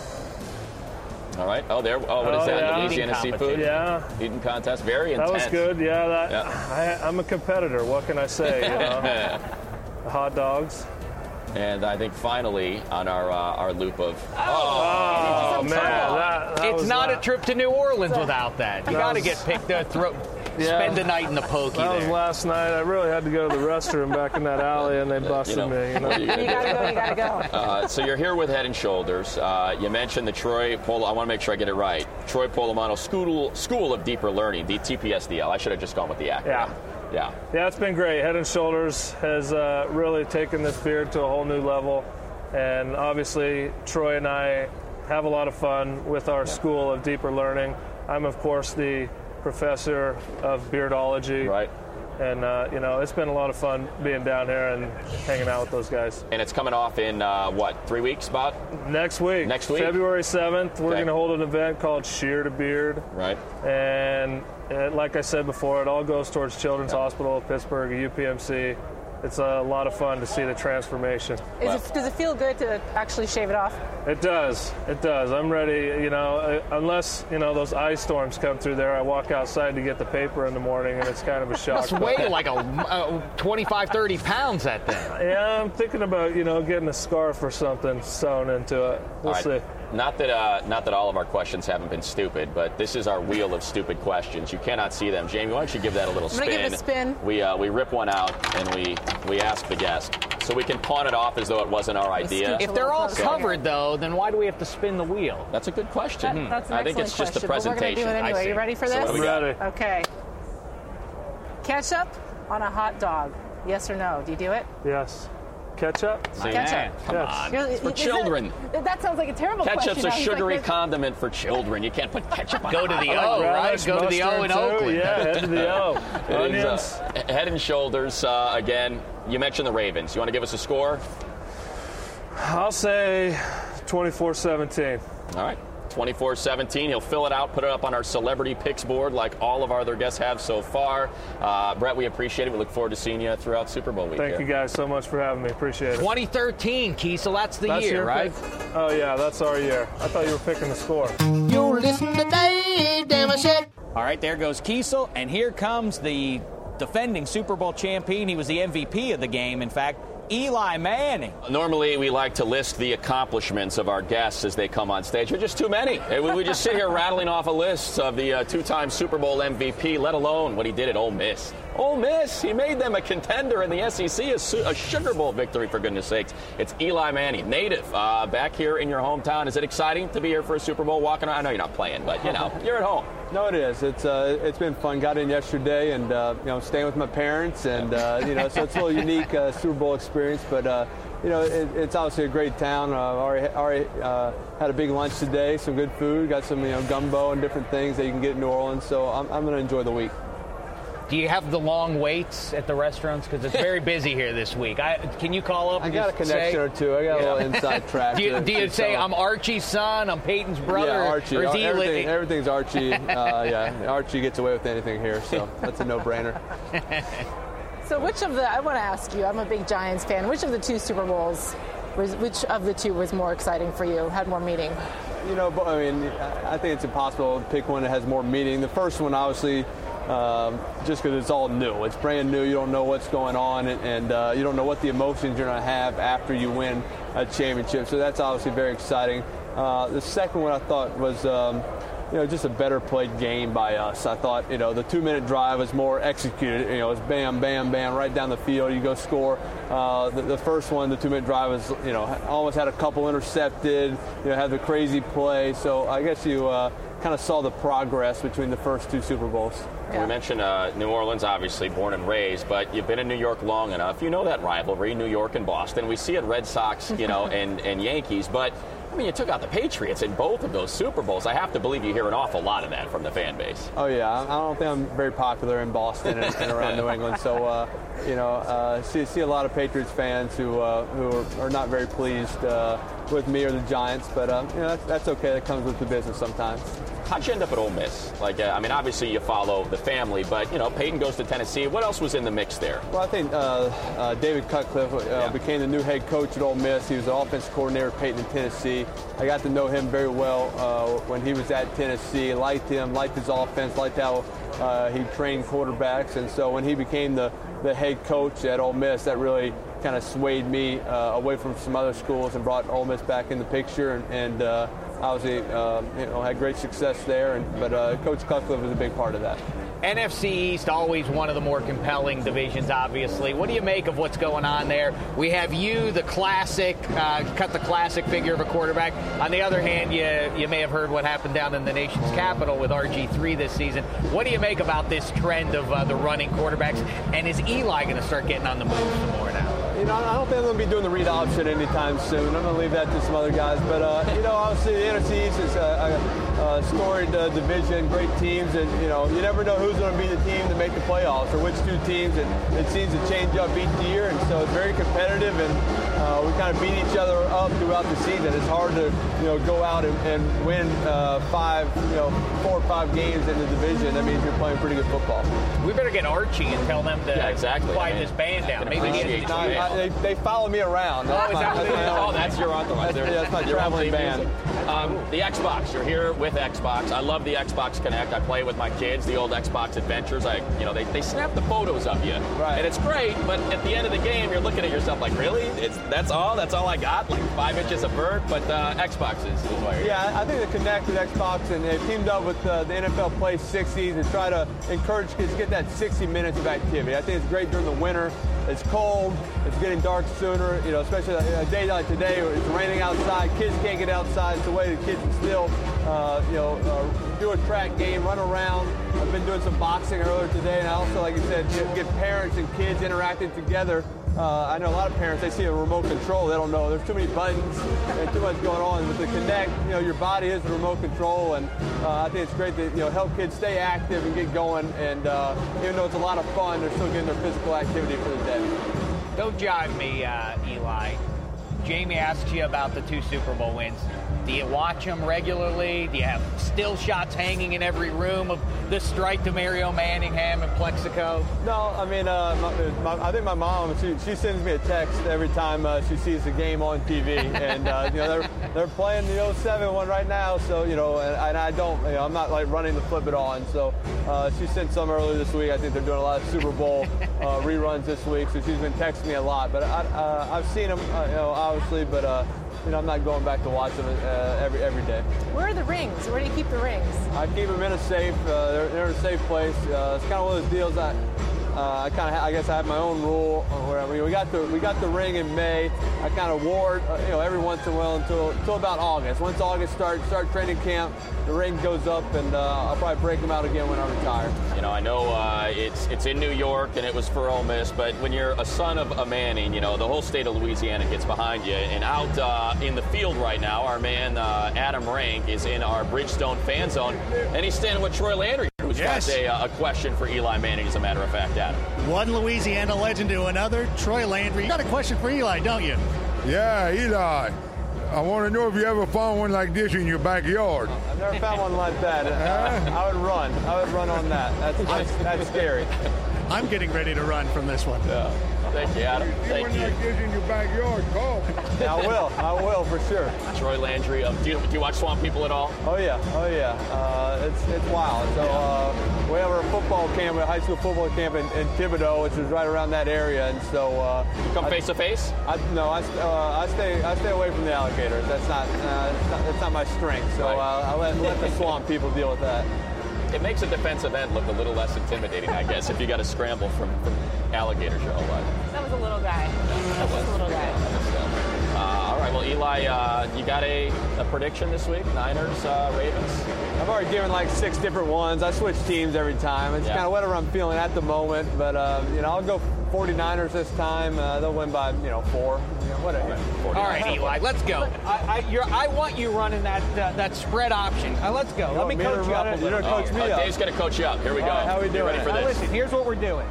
All right. Oh, there. Oh, what is Oh, that? yeah. Louisiana Eating seafood? competition. Yeah, Eating contest. Very that intense. was good. Yeah, that. Yeah. I, I'm a competitor. What can I say? You know? The hot dogs. And I think finally on our uh, our loop of Oh, man, that, that It's was not la- a trip to New Orleans without that. You That got to was- get picked up, throw, Yeah. spend the night in the pokey That was there. last night. I really had to go to the restroom back in that alley, and they busted know, me. You know? what are you gonna You do? gotta go, you gotta go. Uh, so you're here with Head and Shoulders. Uh, you mentioned the Troy Pol. I want to make sure I get it right. Troy Polamalu School School of Deeper Learning, the T P S D L. I should have just gone with the acronym. Yeah. Yeah. Yeah, it's been great. Head and Shoulders has uh, really taken this beard to a whole new level. And obviously, Troy and I have a lot of fun with our School of Deeper Learning. I'm, of course, the professor of beardology. Right. And, uh, you know, it's been a lot of fun being down here and hanging out with those guys. And it's coming off in, uh, what, three weeks, about? Next week. Next week? February seventh, we're Okay. going to hold an event called Shear to Beard. Right. And uh, like I said before, it all goes towards Children's Hospital of Pittsburgh, U P M C. It's a lot of fun to see the transformation. Is it, does it feel good to actually shave it off? It does. It does. I'm ready, you know, uh, unless, you know, those ice storms come through there, I walk outside to get the paper in the morning, and it's kind of a shock. Must weigh like a uh, twenty-five, thirty pounds, that thing. Yeah, I'm thinking about, you know, getting a scarf or something sewn into it. We'll All see. right. Not that uh, not that all of our questions haven't been stupid, but this is our wheel of stupid questions. You cannot see them. Jamie, why don't you give that a little I'm spin? gonna give it a spin. We uh, we rip one out and we we ask the guest, so we can pawn it off as though it wasn't our idea. If they're all covered, though, then why do we have to spin the wheel? That's a good question. That, that's an I think excellent it's just the question, but presentation. we're going to do it I anyway. see. You ready for So this? what do I'm we got? ready. Okay. Ketchup on a hot dog. Yes or no? Do you do it? Yes. Ketchup? My Ketchup. man, come Yes. on. You're- for is children. That, that sounds like a terrible Ketchup's question. a I was sugary like, condiment for children. You can't put ketchup on Go to hot the dog. O, right? Relish, Go to the O in mustard, too. Oakland. Yeah, head to the O. It is, Onions. uh, Head and Shoulders, uh, again, you mentioned the Ravens. You want to give us a score? I'll say twenty-four seventeen. All right. twenty-four seventeen. He'll fill it out, put it up on our celebrity picks board like all of our other guests have so far. Uh, Brett, we appreciate it. We look forward to seeing you throughout Super Bowl week. Thank here. you guys so much for having me. Appreciate it. twenty thirteen, Kiesel, that's the That's year, your right? pick? Oh, yeah, that's our year. I thought you were picking the score. You listen to Dave Damashek. All right, there goes Kiesel, and here comes the defending Super Bowl champion. He was the M V P of the game, in fact, Eli Manning. Normally, we like to list the accomplishments of our guests as they come on stage. There's just too many. We we just sit here rattling off a list of the uh, two-time Super Bowl M V P, let alone what he did at Ole Miss. Ole Miss, he made them a contender in the S E C, a, su- a Sugar Bowl victory, for goodness sakes. It's Eli Manning, native, uh, back here in your hometown. Is it exciting to be here for a Super Bowl, walking around? I know you're not playing, but, you know, you're at home. No, it is. It's uh, it's been fun. Got in yesterday, and uh, you know, staying with my parents, and uh, you know, so it's a little unique uh, Super Bowl experience. But uh, you know, it, it's obviously a great town. Uh, already already uh, had a big lunch today, some good food. Got some you know gumbo and different things that you can get in New Orleans. So I'm I'm going to enjoy the week. Do you have the long waits at the restaurants? Because it's very busy here this week. I, can you call up I and got a just connection say, or two. I got a little inside track. Do you, to- do you to say, tell. I'm Archie's son, I'm Peyton's brother? Yeah, Archie. Or is he Everything, li- everything's Archie. Uh, yeah, Archie gets away with anything here, so that's a no-brainer. So which of the, I want to ask you, I'm a big Giants fan, which of the two Super Bowls, was, which of the two was more exciting for you, had more meaning? You know, but I mean, I think it's impossible to pick one that has more meaning. The first one, obviously, um, just because it's all new. It's brand new. You don't know what's going on, and, and uh, you don't know what the emotions you're going to have after you win a championship. So that's obviously very exciting. Uh, the second one I thought was, um, you know, just a better played game by us. I thought, you know, the two-minute drive was more executed. You know, it was bam, bam, bam, right down the field. You go score. Uh, the, the first one, the two-minute drive, was, you know, almost had a couple intercepted. You know, had the crazy play. So I guess you uh, kind of saw the progress between the first two Super Bowls. Yeah. We mentioned uh, New Orleans, obviously, born and raised, but you've been in New York long enough. You know that rivalry, New York and Boston. We see it Red Sox, you know, and, and Yankees, but I mean, you took out the Patriots in both of those Super Bowls. I have to believe you hear an awful lot of that from the fan base. Oh, yeah. I don't think I'm very popular in Boston and, and around New England. So, uh, you know, uh, see, see a lot of Patriots fans who uh, who are, are not very pleased uh, with me or the Giants. But, uh, you know, that's, that's okay. That comes with the business sometimes. How'd you end up at Ole Miss? Like, uh, I mean, obviously you follow the family, but, you know, Peyton goes to Tennessee. What else was in the mix there? Well, I think uh, uh, David Cutcliffe uh, yeah. became the new head coach at Ole Miss. He was the offensive coordinator at Peyton in Tennessee. I got to know him very well uh, when he was at Tennessee. Liked him, liked his offense, liked how uh, he trained quarterbacks. And so when he became the, the head coach at Ole Miss, that really kind of swayed me uh, away from some other schools and brought Ole Miss back in the picture. And, and uh, obviously, uh, you know, had great success there. And, but uh, Coach Cutcliffe was a big part of that. N F C East, always one of the more compelling divisions, obviously. What do you make of what's going on there? We have you, the classic, uh, cut the classic figure of a quarterback. On the other hand, you you may have heard what happened down in the nation's capital with R G three this season. What do you make about this trend of uh, the running quarterbacks? And is Eli going to start getting on the move some more now? You know, I don't think I'm going to be doing the read option anytime soon. I'm going to leave that to some other guys. But, uh, you know, obviously the N F C East is a, a, a storied uh, division, great teams. And, you know, you never know who's going to be the team to make the playoffs or which two teams. And it seems to change up each year. And so it's very competitive. And uh, we kind of beat each other up throughout the season. It's hard to, you know, go out and, and win uh, five, you know, four or five games in the division. That means you're playing pretty good football. We better get Archie and tell them to yeah, exactly. quiet I mean, this band down. Maybe he has I, I, they, they follow me around. Oh, is that what it is? Oh, that's your entourage. That's, yeah, that's my traveling band. Um, the Xbox. You're here with Xbox. I love the Xbox Connect. I play with my kids, the old Xbox Adventures. I, you know, they, they snap the photos of you, right. And it's great. But at the end of the game, you're looking at yourself like, really? It's that's all? That's all I got? Like five inches of vert? But uh, Xbox is, is why you're Yeah, here. I think the Connect with Xbox, and they've teamed up with uh, the N F L Play sixty to try to encourage kids to get that sixty minutes of activity. I think it's great during the winter. It's cold. It's getting dark sooner. You know, especially a day like today, where it's raining outside. Kids can't get outside. It's a way the kids can still, uh, you know, uh, do a track game, run around. I've been doing some boxing earlier today, and I also, like you said, get, get parents and kids interacting together. Uh, I know a lot of parents, they see a remote control, they don't know. There's too many buttons and too much going on. With the Connect, you know, your body is the remote control, and uh, I think it's great to, you know, help kids stay active and get going. And uh, even though it's a lot of fun, they're still getting their physical activity for the day. Don't jive me, uh, Eli. Jamie asks you about the two Super Bowl wins. Do you watch them regularly? Do you have still shots hanging in every room of the strike to Mario Manningham and Plexico? No, I mean, uh, my, my, I think my mom, she, she sends me a text every time uh, she sees the game on T V. And, uh, you know, they're, they're playing the oh seven one right now. So, you know, and, and I don't, you know, I'm not like running to flip it on. So uh, she sent some earlier this week. I think they're doing a lot of Super Bowl uh, reruns this week. So she's been texting me a lot. But I, uh, I've seen them, uh, you know, obviously, but, uh, you know, I'm not going back to watch them uh, every every day. Where are the rings? Where do you keep the rings? I keep them in a safe. Uh, they're, they're in a safe place. Uh, it's kind of one of those deals that uh, I kind of, I guess, I have my own rule. Where I mean, we got the we got the ring in May. I kind of wore it, uh, you know, every once in a while until until about August. Once August starts start training camp, the ring goes up, and uh, I'll probably break them out again when I retire. You know, I know uh, it's it's in New York and it was for Ole Miss, but when you're a son of a Manning, you know, the whole state of Louisiana gets behind you. And out uh, in the field right now, our man uh, Adam Rank is in our Bridgestone fan zone, and he's standing with Troy Landry, who's Yes. got a, a question for Eli Manning, as a matter of fact, Adam. One Louisiana legend to another, Troy Landry. You got a question for Eli, don't you? Yeah, Eli. I want to know if you ever found one like this in your backyard. I've never found one like that. Uh, I would run. I would run on that. That's that's, that's scary. I'm getting ready to run from this one. Yeah. Thank you, Adam. Thank you. Like this in your backyard, call. Yeah, I will. I will for sure. Troy Landry. Um, do, you, do you watch Swamp People at all? Oh yeah, oh yeah. Uh, it's it's wild. So uh, we have our football camp, a high school football camp in, in Thibodaux, which is right around that area, and so uh, you come face to face. No, I, uh, I stay I stay away from the alligators. That's not, uh, that's not that's not my strength. So Right. uh, I let let the Swamp People deal with that. It makes a defensive end look a little less intimidating, I guess, if you got to scramble from, from alligators your whole life. That was a little guy. That was a little guy. Uh, all right, well, Eli, uh, you got a, a prediction this week? Niners, uh, Ravens? I've already given like six different ones. I switch teams every time. It's Yeah. kind of whatever I'm feeling at the moment. But, uh, you know, I'll go forty-niners this time. Uh, they'll win by, you know, four. You know, whatever. All right, Eli, let's go. I, I, you're, I want you running that uh, that spread option. Uh, let's go. You Let me want me to coach you run up it? a You're little. gonna coach me Uh, up. Dave's going to coach you up. Here we go. All right, how we You doing ready it? for Now this? listen, here's what we're doing.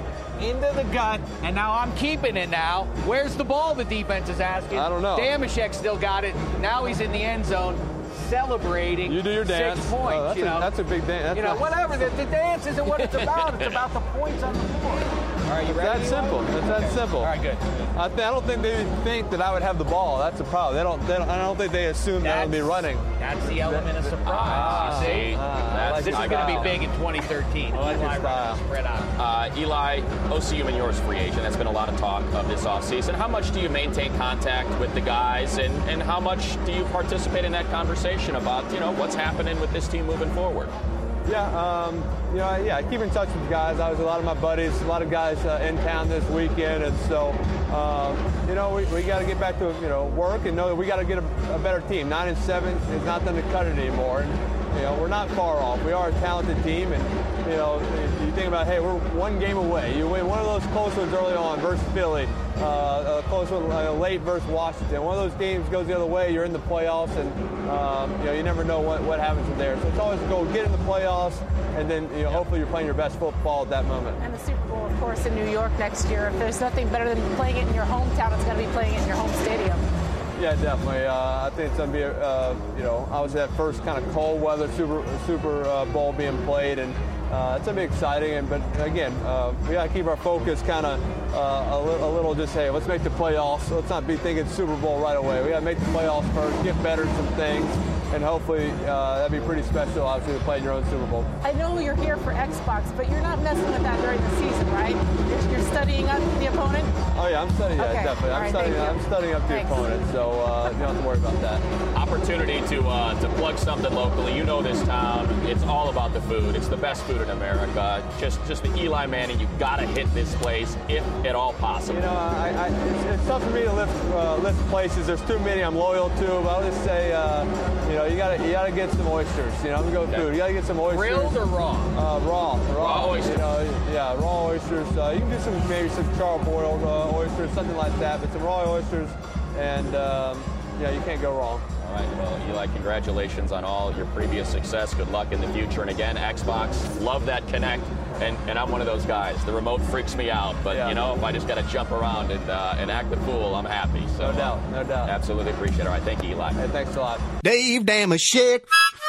Into the gut, and now I'm keeping it now. Where's the ball, the defense is asking? I don't know. Damashek still got it. Now he's in the end zone celebrating. You do your dance. Six points, Oh, that's, you a, know. that's a big dance. That's you know, not- whatever. The, the dance isn't what it's about. It's about the points on the board. All right, you It's ready? that Eli? simple. It's that Okay. simple. All right, good. I, th- I don't think they think that I would have the ball. That's the problem. They don't. They don't I don't think they assume that I would be That's- running. That's the element of surprise. Ah, you see? see, Ah, that's like This your is going to style. be big in twenty thirteen. I like your Eli running style. the spread out. Uh, Eli, O C U and yours free agent. That's been a lot of talk of this offseason. How much do you maintain contact with the guys, and, and how much do you participate in that conversation about, you know, what's happening with this team moving forward? Yeah, um, you know, yeah, I keep in touch with the guys. I was with a lot of my buddies, a lot of guys uh, in town this weekend, and so, um, you know, we, we got to get back to, you know, work and know that we got to get a, a better team. Nine and seven is not going to cut it anymore. And, you know, we're not far off. We are a talented team, and, you know, you think about, hey, we're one game away. You win one of those close ones early on versus Philly, uh, a close one uh, late versus Washington. One of those games goes the other way, you're in the playoffs, and, um, you know, you never know what, what happens from there. So it's always a goal, get in the playoffs, and then, you know, hopefully you're playing your best football at that moment. And the Super Bowl, of course, in New York next year. If there's nothing better than playing it in your hometown, it's going to be playing it in your home stadium. Yeah, definitely. Uh, I think it's going to be, uh, you know, obviously that first kind of cold weather Super Super uh, Bowl being played, and uh, it's going to be exciting. And but again, uh, we got to keep our focus kind of uh, a, li- a little. Just hey, let's make the playoffs. Let's not be thinking Super Bowl right away. We got to make the playoffs first, get better at some things, and hopefully uh, that'd be pretty special. Obviously, to play in your own Super Bowl. I know you're here for Xbox, but you're not messing with that during the season, right? You're, you're studying up the opponent? Oh yeah, I'm studying. Yeah, Okay. definitely. All I'm right, studying. thank you. I'm studying up the Thanks. opponent, so uh, you don't have to worry about that. Opportunity to uh, to plug something locally. You know this town. It's all about the food. It's the best food in America. Just just the Eli Manning. You got to hit this place if at all possible. You know, I, I, it's, it's tough for me to lift uh, lift places. There's too many I'm loyal to, but I'll just say, uh, you know, you gotta you gotta get some oysters. You know, I'm gonna go with food. You gotta get some oysters. Grilled or raw? Uh, raw, raw, Raw oysters. You know, yeah, raw oysters. Uh, you can do some maybe some charbroiled uh, oysters, something like that. But some raw oysters, and um, yeah, you can't go wrong. All right, well, Eli, congratulations on all your previous success. Good luck in the future. And again, Xbox, love that connect. And, and I'm one of those guys. The remote freaks me out, but Yeah. you know, if I just got to jump around and uh, and act the fool, I'm happy. So No doubt, no doubt. Absolutely appreciate it. All right, thank you, Eli. Hey, thanks a lot. Dave Damashek.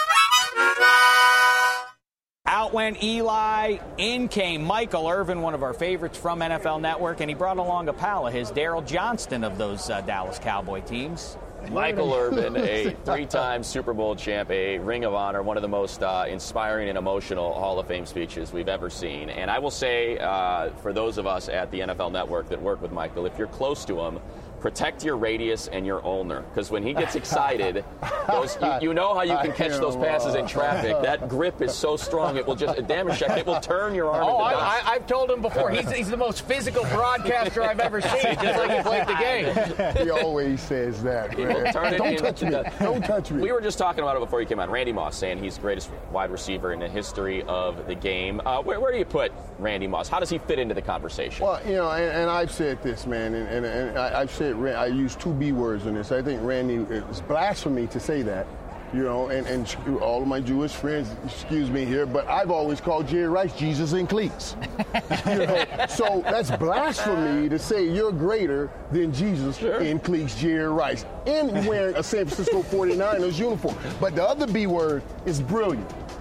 Out went Eli. In came Michael Irvin, one of our favorites from N F L Network, and he brought along a pal of his, Daryl Johnston of those uh, Dallas Cowboy teams. Michael Irvin, a three-time Super Bowl champ, a Ring of Honor, one of the most uh, inspiring and emotional Hall of Fame speeches we've ever seen. And I will say, uh, for those of us at the N F L Network that work with Michael, if you're close to him, protect your radius and your ulnar, because when he gets excited, those, you, you know how you can catch those passes in traffic. That grip is so strong, it will just, Damashek, it will turn your arm Oh, into I, dust. I, I've told him before, he's, he's the most physical broadcaster I've ever seen, just like he played the game. He always says that, He will man. turn it Don't into touch me. dust. Don't touch me. We were just talking about it before you came on. Randy Moss saying he's the greatest wide receiver in the history of the game. Uh, where, where do you put Randy Moss? How does he fit into the conversation? Well, you know, and, and I've said this, man, and, and, and I, I've said, I use two B words in this. I think Randy, it's blasphemy to say that, you know, and, and all of my Jewish friends, excuse me here, but I've always called Jerry Rice Jesus in cleats. You know, so that's blasphemy to say you're greater than Jesus sure. in cleats, Jerry Rice, and wearing a San Francisco forty-niners uniform. But the other B word is brilliant.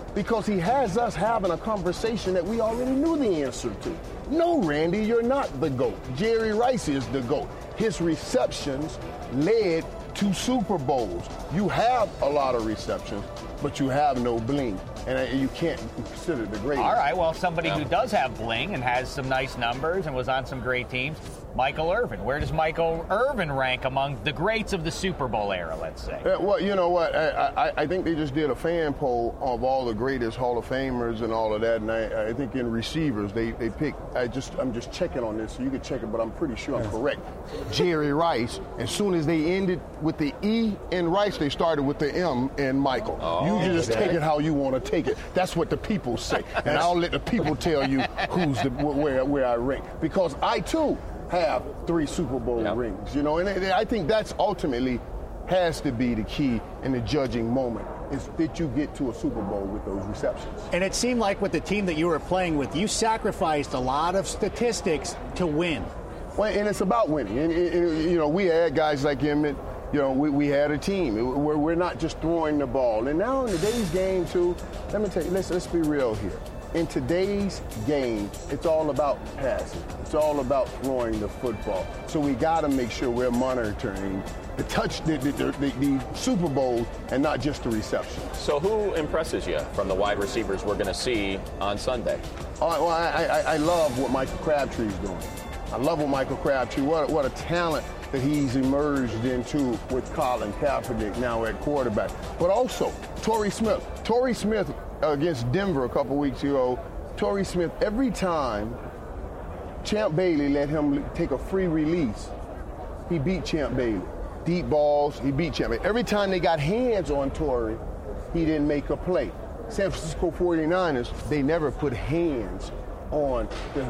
because he has us having a conversation that we already knew the answer to. No, Randy, you're not the GOAT. Jerry Rice is the GOAT. His receptions led to Super Bowls. You have a lot of receptions, but you have no bling, and you can't consider the greatest. All right, well, somebody who does have bling and has some nice numbers and was on some great teams, Michael Irvin. Where does Michael Irvin rank among the greats of the Super Bowl era, let's say? Uh, well, you know what? I, I, I think they just did a fan poll of all the greatest Hall of Famers and all of that, and I, I think in receivers they, they picked. I just I'm just checking on this, so you can check it, but I'm pretty sure I'm correct. Jerry Rice. As soon as they ended with the E in Rice, they started with the M in Michael. Oh, you can just okay. take it how you want to take it. That's what the people say, and I'll let the people tell you who's the where where I rank, because I too have three Super Bowl yep. rings, you know, and I think that's ultimately has to be the key in the judging moment, is that you get to a Super Bowl with those receptions. And it seemed like with the team that you were playing with, you sacrificed a lot of statistics to win. Well, and it's about winning. And, and, you know, we had guys like him, and, you know, we, we had a team. We're, we're not just throwing the ball. And now in today's game, too, let me tell you, let's, let's be real here. In today's game, it's all about passing. It's all about throwing the football. So we got to make sure we're monitoring the touch, the, the, the, the Super Bowl, and not just the reception. So who impresses you from the wide receivers we're going to see on Sunday? Oh, well, I, I, I love what Michael Crabtree is doing. I love what Michael Crabtree, what, what a talent that he's emerged into with Colin Kaepernick now at quarterback. But also, Torrey Smith. Torrey Smith against Denver a couple weeks ago, Torrey Smith, every time Champ Bailey let him take a free release, he beat Champ Bailey. Deep balls, he beat Champ Bailey. Every time they got hands on Torrey, he didn't make a play. San Francisco forty-niners, they never put hands on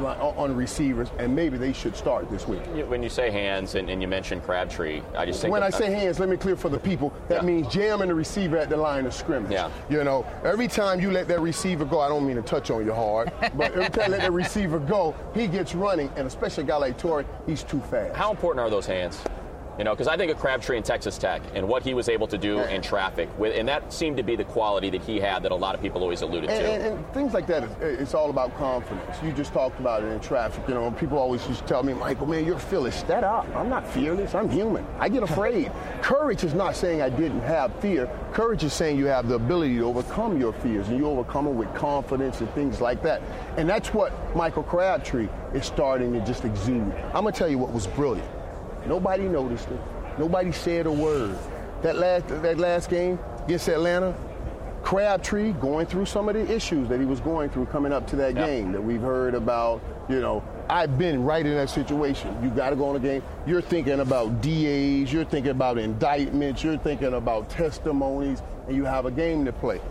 on receivers, and maybe they should start this week. When you say hands, and, and you mentioned Crabtree, I just think... When that, I say hands, let me clear for the people, that yeah. means jamming the receiver at the line of scrimmage. Yeah. You know, every time you let that receiver go, I don't mean to touch on you hard, but every time you let that receiver go, he gets running, and especially a guy like Torrey, he's too fast. How important are those hands? You know, because I think of Crabtree in Texas Tech and what he was able to do in traffic, with, and that seemed to be the quality that he had that a lot of people always alluded and, to. And, and things like that, it's all about confidence. You just talked about it in traffic. You know, people always used to tell me, Michael, man, you're fearless. Shut up. I'm not fearless. I'm human. I get afraid. Courage is not saying I didn't have fear. Courage is saying you have the ability to overcome your fears, and you overcome them with confidence and things like that. And that's what Michael Crabtree is starting to just exude. I'm going to tell you what was brilliant. Nobody noticed it. Nobody said a word. That last that last game against Atlanta, Crabtree going through some of the issues that he was going through coming up to that yep. game that we've heard about. You know, I've been right in that situation. You got to go on a game. You're thinking about D As. You're thinking about indictments. You're thinking about testimonies, and you have a game to play.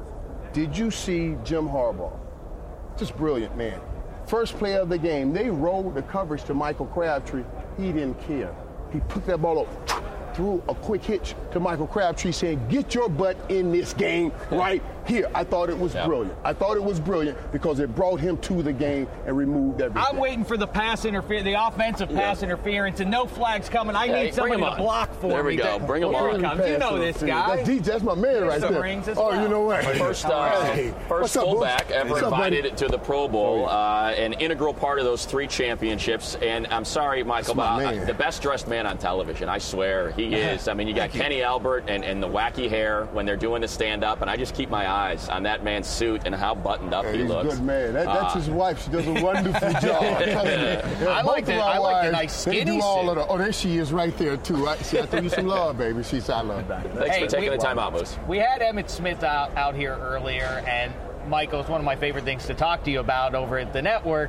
Did you see Jim Harbaugh? Just brilliant, man. First play of the game, they rolled the coverage to Michael Crabtree. He didn't care. He put that ball up, threw a quick hitch to Michael Crabtree saying, get your butt in this game right here. I thought it was yep. brilliant. I thought it was brilliant because it brought him to the game and removed everything. I'm waiting for the pass interference, the offensive yeah. pass interference, and no flags coming. I hey, need somebody to block for there me. we go. Bring him on. Comes. You know this guy. That's, D J, that's my man right there. Rings as oh, well. you know what? First, uh, hey, first fullback ever what's invited up, to the Pro Bowl, uh, an integral part of those three championships. And I'm sorry, Michael, but uh, the best dressed man on television. I swear he is. I mean, you got Thank Kenny you. Albert and, and the wacky hair when they're doing the stand up, and I just keep my eyes on that man's suit and how buttoned up yeah, he he's looks. a good man. That, that's uh, his wife. She does a wonderful job. yeah, I like the, I like the nice skinny they do all suit. of the, oh, there she is right there, too. Right? See, I threw you some love, baby. She said, I love that. Thanks hey, for taking we, the time out, Moose. We had Emmitt Smith out, out here earlier, and Michael, it's one of my favorite things to talk to you about over at the network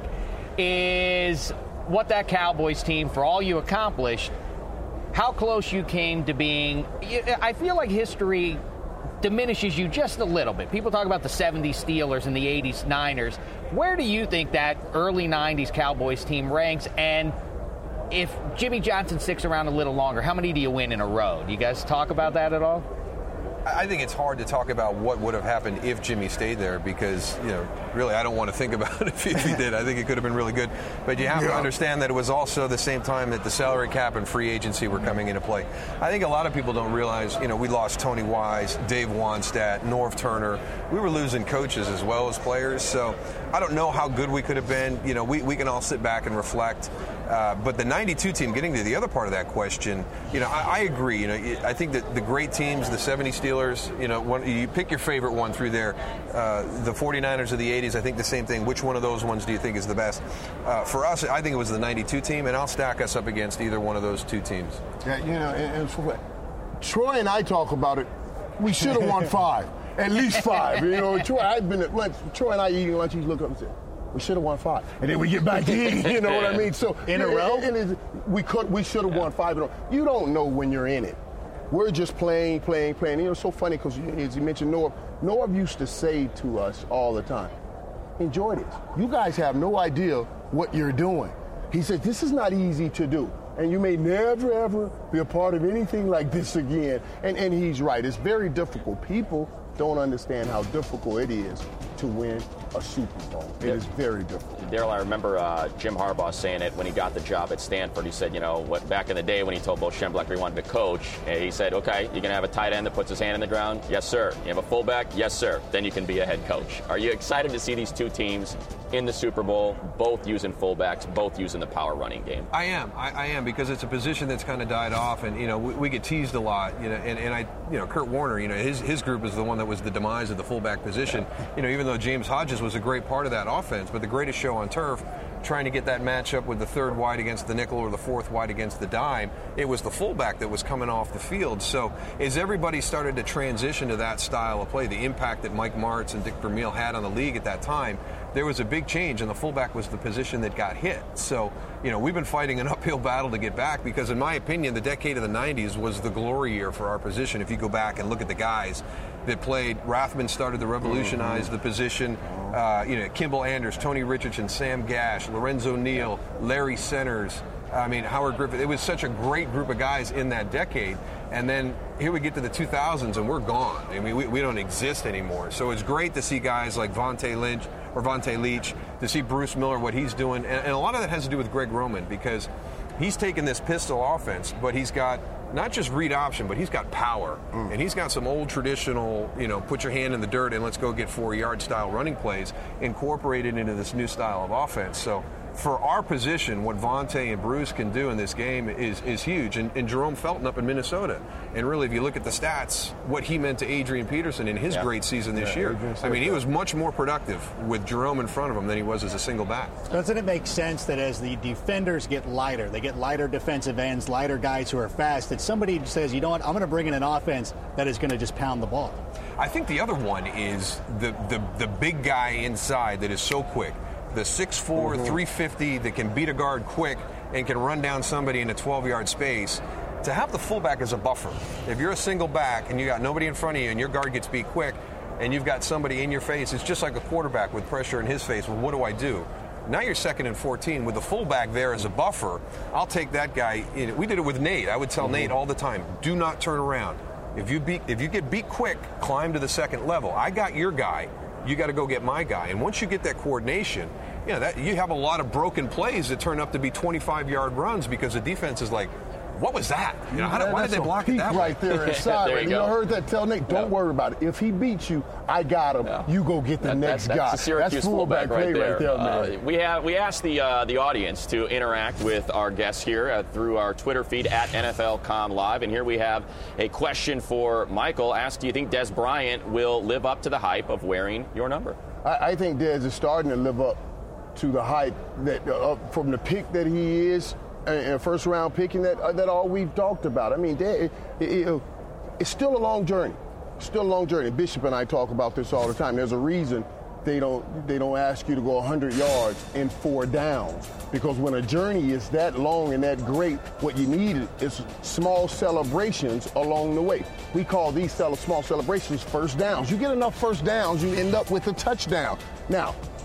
is what that Cowboys team, for all you accomplished, how close you came to being. I feel like history diminishes you just a little bit. People talk about the seventies Steelers and the eighties Niners. Where do you think that early nineties Cowboys team ranks? And if Jimmy Johnson sticks around a little longer, how many do you win in a row? Do you guys talk about that at all? I think it's hard to talk about what would have happened if Jimmy stayed there because, you know, really I don't want to think about it if he, if he did. I think it could have been really good. But you have yeah. to understand that it was also the same time that the salary cap and free agency were coming into play. I think a lot of people don't realize, you know, we lost Tony Wise, Dave Wannstedt, Norv Turner. We were losing coaches as well as players. So I don't know how good we could have been. You know, we, we can all sit back and reflect. Uh, but the ninety-two team, getting to the other part of that question, you know, I, I agree. You know, I think that the great teams, the seventy Steelers, you know, one, you pick your favorite one through there. Uh, the forty-niners of the eighties, I think the same thing. Which one of those ones do you think is the best? Uh, for us, I think it was the ninety-two team, and I'll stack us up against either one of those two teams. Yeah, you know, and, and for Troy and I talk about it. We should have won five, at least five. You know, Troy, I've been at lunch. Troy and I eating lunch. He's looking up and say, we should have won five, and then we get back in. You know what I mean? So in a row, and, and we could, we should have won five. You don't know when you're in it. We're just playing, playing, playing. You know, it's so funny because as you mentioned, Norv, Norv used to say to us all the time, "Enjoy this. You guys have no idea what you're doing." He said, "This is not easy to do, and you may never ever be a part of anything like this again." And and he's right. It's very difficult. People don't understand how difficult it is to win a Super Bowl. It yeah. is very difficult. Daryl, I remember uh, Jim Harbaugh saying it when he got the job at Stanford. He said, you know, what back in the day when he told Bo Schembechler he wanted to coach, he said, okay, you're going to have a tight end that puts his hand in the ground? Yes, sir. You have a fullback? Yes, sir. Then you can be a head coach. Are you excited to see these two teams in the Super Bowl, both using fullbacks, both using the power running game? I am. I, I am, because it's a position that's kind of died off, and, you know, we, we get teased a lot, you know, and, and I, you know, Kurt Warner, you know, his, his group is the one that was the demise of the fullback position. You know, even though James Hodges was a great part of that offense, but the greatest show on turf, trying to get that matchup with the third wide against the nickel or the fourth wide against the dime, it was the fullback that was coming off the field. So as everybody started to transition to that style of play, the impact that Mike Martz and Dick Vermeil had on the league at that time, there was a big change, and the fullback was the position that got hit. So, you know, we've been fighting an uphill battle to get back because, in my opinion, the decade of the nineties was the glory year for our position. If you go back and look at the guys that played, Rathman started to revolutionize mm-hmm. the position. Uh, you know, Kimball Anders, Tony Richardson, Sam Gash, Lorenzo Neal, Larry Centers, I mean, Howard Griffith. It was such a great group of guys in that decade. And then here we get to the two thousands, and we're gone. I mean, we, we don't exist anymore. So it's great to see guys like Vontae Lynch or Vontae Leach, to see Bruce Miller, what he's doing. And, and a lot of that has to do with Greg Roman, because he's taken this pistol offense, but he's got not just read option, but he's got power. Mm. And he's got some old traditional, you know, put your hand in the dirt and let's go get four-yard style running plays incorporated into this new style of offense. So for our position, what Vontae and Bruce can do in this game is is huge. And, and Jerome Felton up in Minnesota. And really, if you look at the stats, what he meant to Adrian Peterson in his yeah. great season this yeah, year, I mean, he was much more productive with Jerome in front of him than he was as a single back. Doesn't it make sense that as the defenders get lighter, they get lighter defensive ends, lighter guys who are fast, that somebody says, you know what, I'm going to bring in an offense that is going to just pound the ball? I think the other one is the, the, the big guy inside that is so quick. The six four, mm-hmm. three fifty that can beat a guard quick and can run down somebody in a twelve-yard space. To have the fullback as a buffer, if you're a single back and you got nobody in front of you and your guard gets beat quick and you've got somebody in your face, it's just like a quarterback with pressure in his face. Well, what do I do? Now you're second and fourteen with the fullback there as a buffer. I'll take that guy in. We did it with Nate. I would tell mm-hmm. Nate all the time, do not turn around. If you beat, if you get beat quick, climb to the second level. I got your guy. You got to go get my guy. And once you get that coordination, you know, that you have a lot of broken plays that turn up to be twenty-five-yard runs because the defense is like, what was that? You know, how did, why did they block it that way? Right there inside. there you, you go. know, heard that? Tell Nick, don't yeah. worry about it. If he beats you, I got him. Yeah. You go get the that, next that, guy. That's the Syracuse that's fullback, fullback right there. Right there man. Uh, we have we asked the uh, the audience to interact with our guests here uh, through our Twitter feed at N F L dot com Live, and here we have a question for Michael. Asked, do you think Dez Bryant will live up to the hype of wearing your number? I, I think Dez is starting to live up to the hype that uh, from the pick that he is, and first round picking that uh, that all we've talked about. I mean, it, it, it, it's still a long journey. Still a long journey. Bishop and I talk about this all the time. There's a reason they don't they don't ask you to go one hundred yards in four downs, because when a journey is that long and that great, what you need is small celebrations along the way. We call these small celebrations first downs. You get enough first downs, you end up with a touchdown. Now,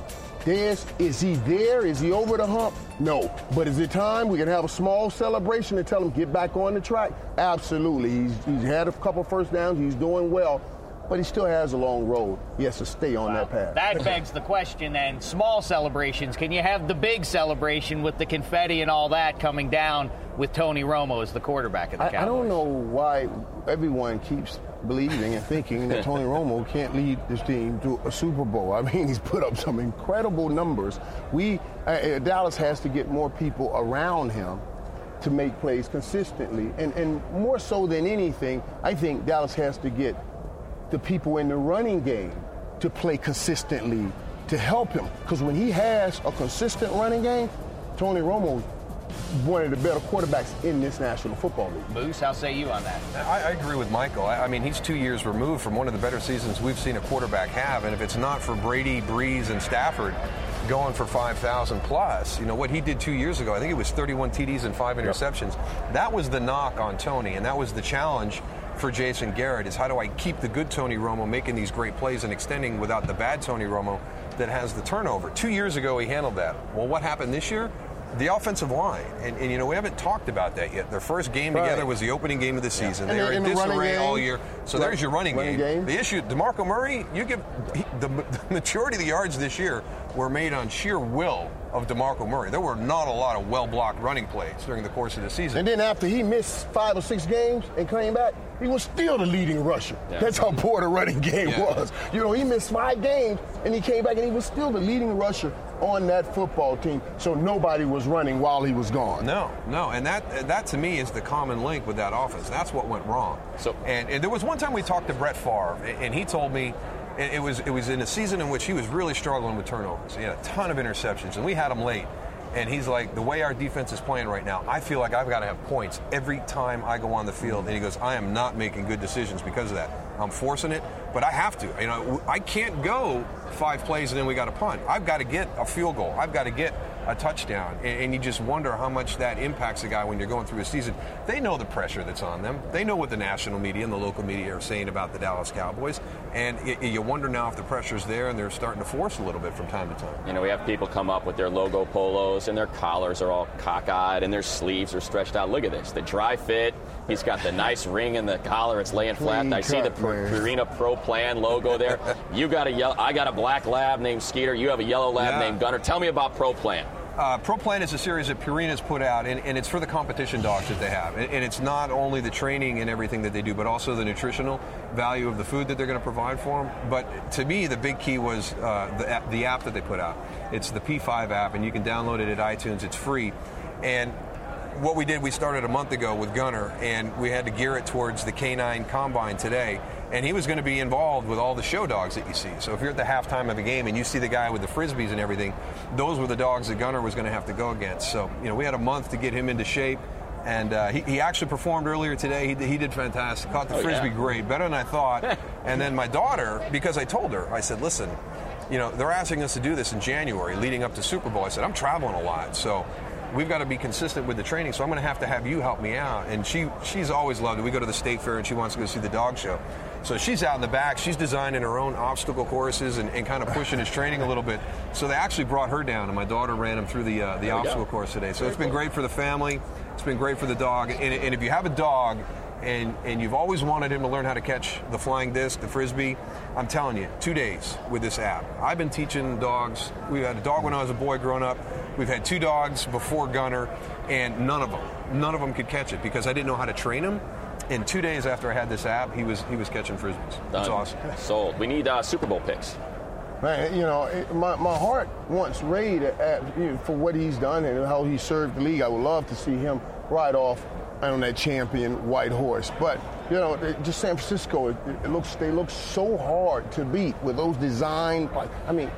Dez, is he there? Is he over the hump? No. But is it time we can have a small celebration and tell him get back on the track? Absolutely. He's, he's had a couple first downs. He's doing well. But he still has a long road. He has to stay on wow. that path. That begs the question then, small celebrations. Can you have the big celebration with the confetti and all that coming down with Tony Romo as the quarterback of the Cowboys? I, I don't know why everyone keeps believing and thinking that Tony Romo can't lead this team to a Super Bowl. I mean, he's put up some incredible numbers. We uh, Dallas has to get more people around him to make plays consistently. And, and more so than anything, I think Dallas has to get the people in the running game to play consistently to help him. Because when he has a consistent running game, Tony Romo one of the better quarterbacks in this National Football League. Moose, how say you on that? I, I agree with Michael. I, I mean, he's two years removed from one of the better seasons we've seen a quarterback have, and if it's not for Brady, Breeze, and Stafford going for five thousand plus, you know, what he did two years ago, I think it was thirty-one T Ds and five interceptions. Yep. That was the knock on Tony, and that was the challenge for Jason Garrett, is how do I keep the good Tony Romo making these great plays and extending without the bad Tony Romo that has the turnover. Two years ago, he handled that. Well, what happened this year? The offensive line, and, and you know, we haven't talked about that yet. Their first game right. together was the opening game of the season. Yeah. They were in the disarray all year. So right. there's your running, running game. game. The issue, DeMarco Murray, you give he, the, the majority of the yards this year were made on sheer will of DeMarco Murray. There were not a lot of well-blocked running plays during the course of the season. And then after he missed five or six games and came back, he was still the leading rusher. Yeah. That's how poor the running game yeah. was. You know, he missed five games and he came back and he was still the leading rusher on that football team. So nobody was running while he was gone. No, no, and that that to me is the common link with that offense. That's what went wrong. So, and, and there was one time we talked to Brett Favre, and he told me it was it was in a season in which he was really struggling with turnovers. He had a ton of interceptions, and we had him late. And he's like, the way our defense is playing right now, I feel like I've got to have points every time I go on the field. And he goes, I am not making good decisions because of that. I'm forcing it, but I have to. You know, I can't go five plays and then we got to punt. I've got to get a field goal. I've got to get a touchdown. And, and you just wonder how much that impacts a guy when you're going through a season. They know the pressure that's on them. They know what the national media and the local media are saying about the Dallas Cowboys. And it, you wonder now if the pressure's there and they're starting to force a little bit from time to time. You know, we have people come up with their logo polos and their collars are all cockeyed and their sleeves are stretched out. Look at this. The dry fit. He's got the nice ring in the collar. It's laying flat. I see the Purina Pro Plan logo there. You got a yellow, I got a black lab named Skeeter. You have a yellow lab yeah. named Gunner. Tell me about Pro Plan. Uh, Pro Plan is a series that Purina's put out, and, and it's for the competition dogs that they have. And, and it's not only the training and everything that they do, but also the nutritional value of the food that they're going to provide for them. But to me, the big key was uh, the, the app that they put out. It's the P five app, and you can download it at iTunes. It's free. And what we did, we started a month ago with Gunner, and we had to gear it towards the K nine Combine today. And he was going to be involved with all the show dogs that you see. So if you're at the halftime of a game and you see the guy with the Frisbees and everything, those were the dogs that Gunner was going to have to go against. So, you know, we had a month to get him into shape. And uh, he, he actually performed earlier today. He, he did fantastic. Caught the oh, Frisbee yeah. great, better than I thought. And then my daughter, because I told her, I said, listen, you know, they're asking us to do this in January leading up to Super Bowl. I said, I'm traveling a lot. So we've got to be consistent with the training, so I'm going to have to have you help me out. And she she's always loved it. We go to the State Fair, and she wants to go see the dog show. So she's out in the back. She's designing her own obstacle courses and, and kind of pushing his training a little bit. So they actually brought her down, and my daughter ran him through the uh, the obstacle go. course today. So Very it's been cool. great for the family. It's been great for the dog. And, and if you have a dog and, and you've always wanted him to learn how to catch the flying disc, the Frisbee, I'm telling you, two days with this app. I've been teaching dogs. We had a dog when I was a boy growing up. We've had two dogs before Gunner, and none of them, none of them could catch it because I didn't know how to train them. In two days after I had this app, he was he was catching Frisbees. That's awesome. Sold. We need uh, Super Bowl picks. Man, you know, it, my, my heart wants Ray to, at, you know, for what he's done and how he served the league. I would love to see him ride off on that champion white horse. But, you know, it, just San Francisco, it, it looks they look so hard to beat with those design. Like, I mean,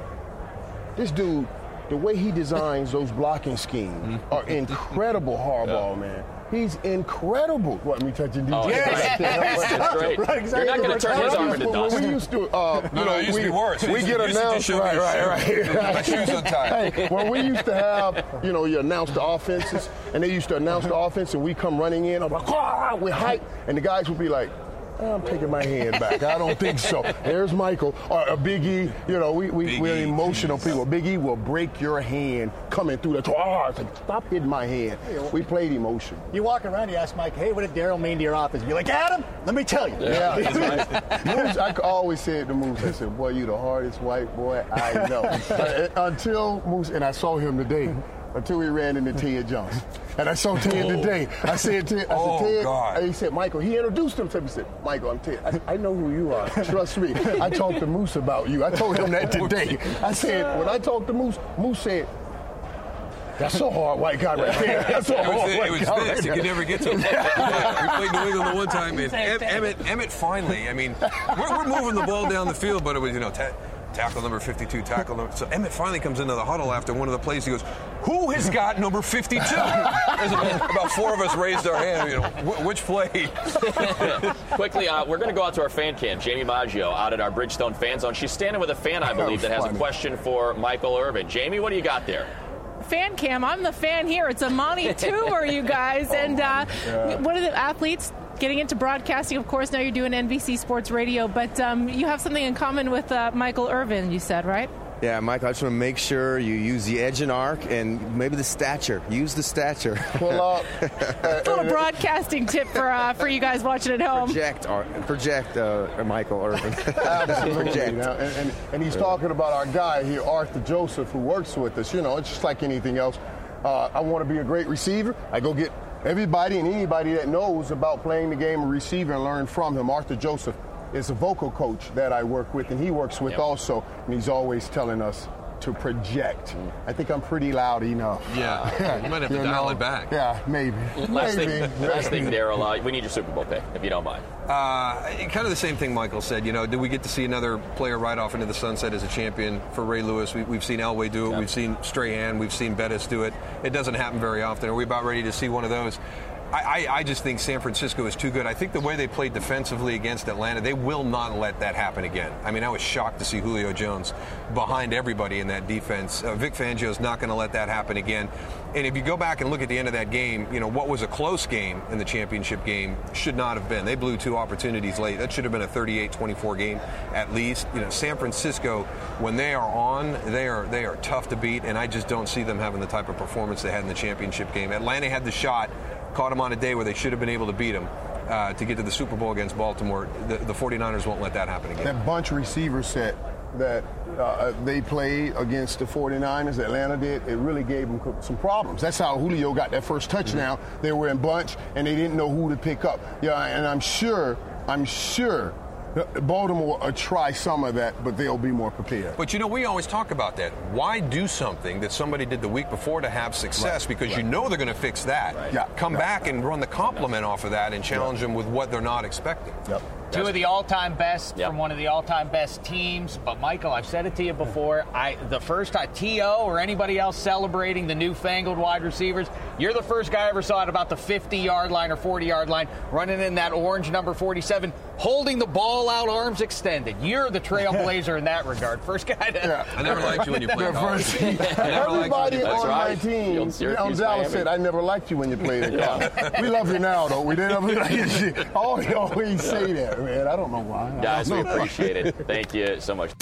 this dude, the way he designs those blocking schemes are incredible, Harbaugh, yeah. man. He's incredible. What, me touching D J? Oh, yes. That's, that's great. Right, exactly. You're not going to turn his arm into dust. We used to, uh, no, you know, no, it used we, to be worse. We get announced, right, right, right. My shoes untied. Hey, when we used to have, you know, you announce the offenses, and they used to announce the offense, and we come running in, I'm like, ah, we hype, and the guys would be like, I'm taking my hand back. I don't think so. There's Michael. Or uh, Big E. You know, we, we, we're emotional people. Big E will break your hand coming through the... Oh, I was like, stop hitting my hand. We played emotion. You walk around, you ask Mike, hey, what did Daryl mean to your office? You're like, Adam, let me tell you. Yeah. Moose, I always said to Moose, I said, boy, you the hardest white boy I know. uh, until Moose, and I saw him today, until we ran into Ted Johnson. And I saw Ted oh. today. I said, Ted, I oh, said, Ted, God. And he said, Michael, he introduced himself. He said, Michael, I'm Ted. I, said, I know who you are. Trust me. I talked to Moose about you. I told him that today. I said, when I talked to Moose, Moose said, that's a hard white guy right there. That's a it hard was, white it was guy. Vince. Right You could never get to him. Yeah, we played New England the one time. And em- Emmett, Emmett finally, I mean, we're, we're moving the ball down the field, but it was, you know, ta- tackle number fifty-two, tackle number. So Emmett finally comes into the huddle after one of the plays. He goes, who has got number fifty-two? About, about four of us raised our hand. You know, wh- which play? Quickly, uh, we're going to go out to our fan cam. Jamie Maggio out at our Bridgestone fan zone. She's standing with a fan, I believe, that, that has funny. a question for Michael Irvin. Jamie, what do you got there? Fan cam. I'm the fan here. It's a Monty Tour, you guys. And uh, one of the athletes getting into broadcasting, of course, now you're doing N B C Sports Radio, but um, you have something in common with uh, Michael Irvin, you said, right? Yeah, Michael, I just want to make sure you use the edge and arc and maybe the stature. Use the stature. Pull up. A little broadcasting tip for uh, for you guys watching at home. Project, project uh, Michael Irvin. Absolutely. Project. Now, and, and, and he's talking about our guy here, Arthur Joseph, who works with us. You know, it's just like anything else. Uh, I want to be a great receiver. I go get everybody and anybody that knows about playing the game of receiver and learn from him. Arthur Joseph is a vocal coach that I work with, and he works with yep. also, and he's always telling us to project. Mm. I think I'm pretty loud enough. Yeah, yeah. You might have to you dial know? it back. Yeah, maybe. Last maybe. thing, last thing, Daryl, uh, we need your Super Bowl pick, if you don't mind. Uh, kind of the same thing Michael said. You know, did we get to see another player ride off into the sunset as a champion for Ray Lewis? We, we've seen Elway do it. Yep. We've seen Strahan. We've seen Bettis do it. It doesn't happen very often. Are we about ready to see one of those? I, I, I just think San Francisco is too good. I think the way they played defensively against Atlanta, they will not let that happen again. I mean, I was shocked to see Julio Jones behind everybody in that defense. Uh, Vic Fangio is not going to let that happen again. And if you go back and look at the end of that game, you know, what was a close game in the championship game should not have been. They blew two opportunities late. That should have been a thirty-eight twenty-four game at least. You know, San Francisco, when they are on, they are they are tough to beat, and I just don't see them having the type of performance they had in the championship game. Atlanta had the shot, caught them on a day where they should have been able to beat them uh, to get to the Super Bowl against Baltimore. The, the 49ers won't let that happen again. That bunch receiver set that uh, they played against the 49ers, Atlanta did, it really gave them some problems. That's how Julio got that first touchdown. Mm-hmm. They were in bunch, and they didn't know who to pick up. Yeah, and I'm sure, I'm sure Baltimore will try some of that, but they'll be more prepared. But, you know, we always talk about that. Why do something that somebody did the week before to have success? Right. Because right. you know they're going to fix that. Right. Yeah. Come right. back and run the complement off of that and challenge yeah. them with what they're not expecting. Yep. Two of the all-time best yep. from one of the all-time best teams. But, Michael, I've said it to you before. I the first time T O or anybody else celebrating the newfangled wide receivers, you're the first guy I ever saw at about the fifty-yard line or forty-yard line, running in that orange number forty-seven, holding the ball out, arms extended. You're the trailblazer in that regard. First guy to... Yeah. I never liked you when you played college. Everybody on right. my team, you know, Dallas said, I never liked you when you played in college. Yeah. We love you now, though. We didn't ever like you. Oh, you always say that, man. I don't know why. Guys, we appreciate it. Thank you so much.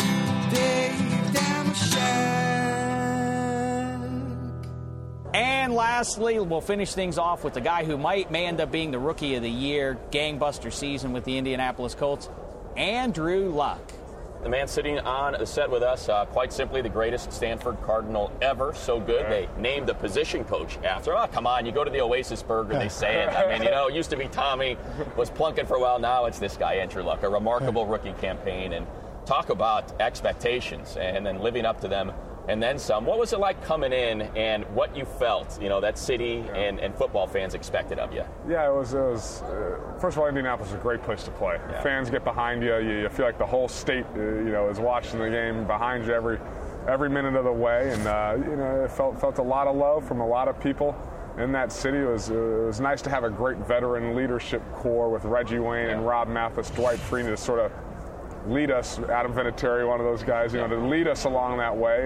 And lastly, we'll finish things off with the guy who might may end up being the Rookie of the Year, gangbuster season with the Indianapolis Colts, Andrew Luck. The man sitting on the set with us, uh, quite simply the greatest Stanford Cardinal ever. So good, yeah. They named the position coach after him. Oh, come on, you go to the Oasis Burger, they say it. I mean, you know, it used to be Tommy, was plunking for a while. Now it's this guy, Andrew Luck. A remarkable rookie campaign. And talk about expectations and then living up to them and then some. What was it like coming in and what you felt, you know, that city yeah. and, and football fans expected of you? Yeah, it was, it was uh, first of all, Indianapolis is a great place to play. Yeah. Fans get behind you. you. You feel like the whole state, uh, you know, is watching the game behind you every every minute of the way. And, uh, you know, it felt, felt a lot of love from a lot of people in that city. It was, it was nice to have a great veteran leadership core with Reggie Wayne yeah. and Rob Mathis, Dwight Freeney to sort of lead us, Adam Vinatieri, one of those guys, you know, to lead us along that way. And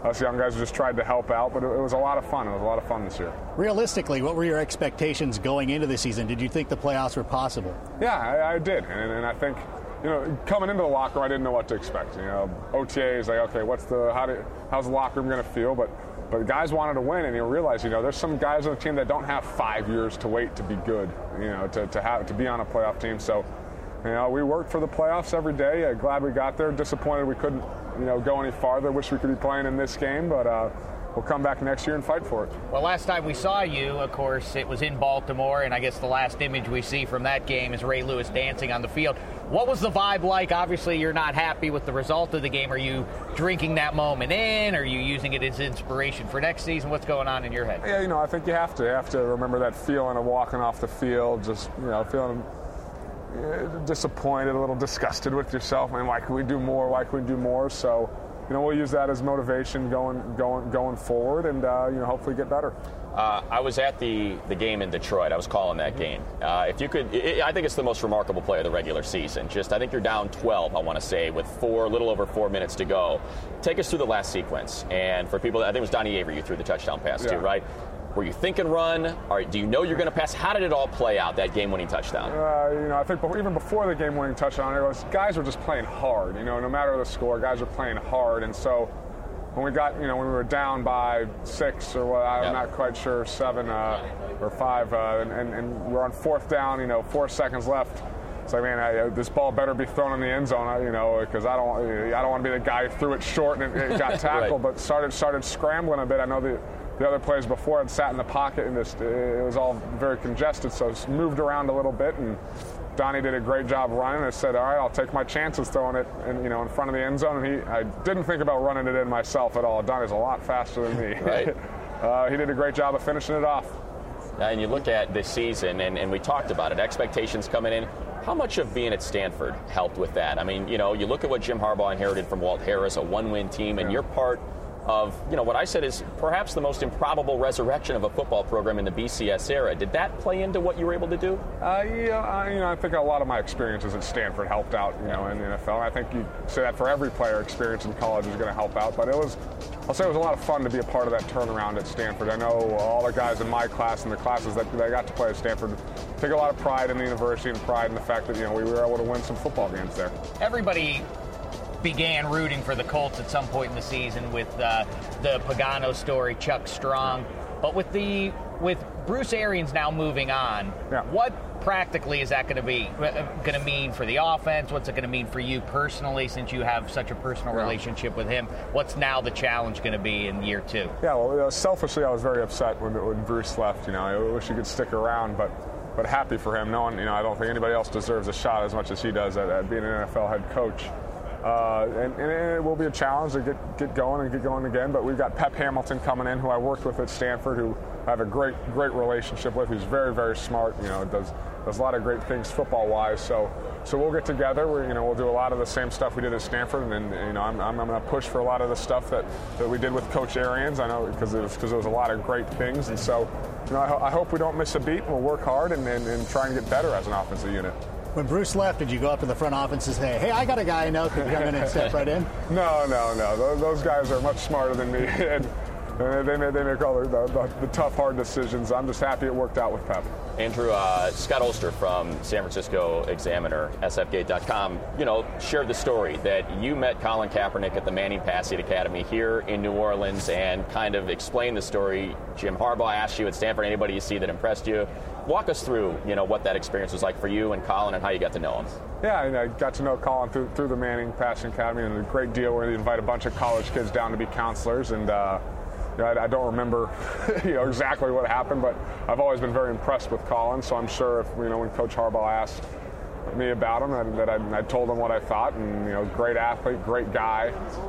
us young guys just tried to help out, but it, it was a lot of fun. It was a lot of fun this year. Realistically, what were your expectations going into the season? Did you think the playoffs were possible? Yeah, I, I did, and, and I think, you know, coming into the locker room, I didn't know what to expect. You know, O T A is like, okay, what's the how do how's the locker room going to feel? But but the guys wanted to win, and you realize, you know, there's some guys on the team that don't have five years to wait to be good. You know, to to have to be on a playoff team. So, you know, we worked for the playoffs every day. Uh, glad we got there. Disappointed we couldn't, you know, go any farther. Wish we could be playing in this game, but uh, we'll come back next year and fight for it. Well, last time we saw you, of course, it was in Baltimore, and I guess the last image we see from that game is Ray Lewis dancing on the field. What was the vibe like? Obviously, you're not happy with the result of the game. Are you drinking that moment in? Are you using it as inspiration for next season? What's going on in your head? Yeah, you know, I think you have to. You have to remember that feeling of walking off the field, just, you know, feeling disappointed, a little disgusted with yourself. Man, why can we do more? Why can we do more? So, you know, we'll use that as motivation going going going forward, and uh, you know, hopefully get better. Uh, I was at the, the game in Detroit. I was calling that game. Uh, if you could, it, I think it's the most remarkable play of the regular season. Just, I think you're down twelve, I want to say, with four, a little over four minutes to go. Take us through the last sequence. And for people, I think it was Donnie Avery you threw the touchdown pass yeah. to, right? Were you thinking run? Or do you know you're going to pass? How did it all play out, that game-winning touchdown? Uh, you know, I think even before the game-winning touchdown, it was, guys were just playing hard. You know, no matter the score, guys were playing hard. And so when we got, you know, when we were down by six or what, I'm yep. not quite sure, seven uh, or five, uh, and, and, and we're on fourth down, you know, four seconds left. It's like, man, I, this ball better be thrown in the end zone, you know, because I don't, I don't want to be the guy who threw it short and it got tackled, right. but started started scrambling a bit. I know the the other players before had sat in the pocket and just, it was all very congested, so moved around a little bit, and Donnie did a great job running. I said, all right, I'll take my chances throwing it, in, you know, in front of the end zone. And he, I didn't think about running it in myself at all. Donnie's a lot faster than me. Right. uh, he did a great job of finishing it off. And you look at this season, and, and we talked about it, expectations coming in. How much of being at Stanford helped with that? I mean, you know, you look at what Jim Harbaugh inherited from Walt Harris, a one-win team, and yeah. you're part of, you know, what I said is perhaps the most improbable resurrection of a football program in the B C S era. Did that play into what you were able to do? Uh, yeah, I, you know, I think a lot of my experiences at Stanford helped out, you know, in the N F L. I think you say that for every player, experience in college is going to help out. But it was, I'll say it was a lot of fun to be a part of that turnaround at Stanford. I know all the guys in my class and the classes that, that I got to play at Stanford take a lot of pride in the university and pride in the fact that, you know, we were able to win some football games there. Everybody began rooting for the Colts at some point in the season with uh, the Pagano story, Chuck Strong. But with the with Bruce Arians now moving on, yeah. what practically is that going to be going to mean for the offense? What's it going to mean for you personally, since you have such a personal yeah. relationship with him? What's now the challenge going to be in year two? Yeah, well, uh, selfishly, I was very upset when, when Bruce left. You know, I wish he could stick around, but but happy for him. Knowing, you know, I don't think anybody else deserves a shot as much as he does at, at being an N F L head coach. Uh, and, and it will be a challenge to get, get going and get going again. But we've got Pep Hamilton coming in, who I worked with at Stanford, who I have a great, great relationship with. Who's very, very smart. You know, does does a lot of great things football-wise. So, so we'll get together. We, you know, we'll do a lot of the same stuff we did at Stanford, and then, you know, I'm, I'm, I'm going to push for a lot of the stuff that, that we did with Coach Arians. I know because it was because there was a lot of great things, and so, you know, I, ho- I hope we don't miss a beat. We'll work hard and, and, and try and get better as an offensive unit. When Bruce left, did you go up to the front office and say, hey, I got a guy I know could come in and step right in? No, no, no. Those, those guys are much smarter than me. and, and they, they make all the, the, the tough, hard decisions. I'm just happy it worked out with Pep. Andrew, uh, Scott Olster from San Francisco Examiner, S F gate dot com, you know, shared the story that you met Colin Kaepernick at the Manning Passing Academy here in New Orleans and kind of explained the story. Jim Harbaugh asked you at Stanford, anybody you see that impressed you? Walk us through, you know, what that experience was like for you and Colin and how you got to know him. Yeah, and I got to know Colin through, through the Manning Passing Academy, and a great deal where they invite a bunch of college kids down to be counselors. And uh, you know, I, I don't remember, you know, exactly what happened, but I've always been very impressed with Colin. So I'm sure if, you know, when Coach Harbaugh asked me about him, that, that I, I told him what I thought. And, you know, great athlete, great guy,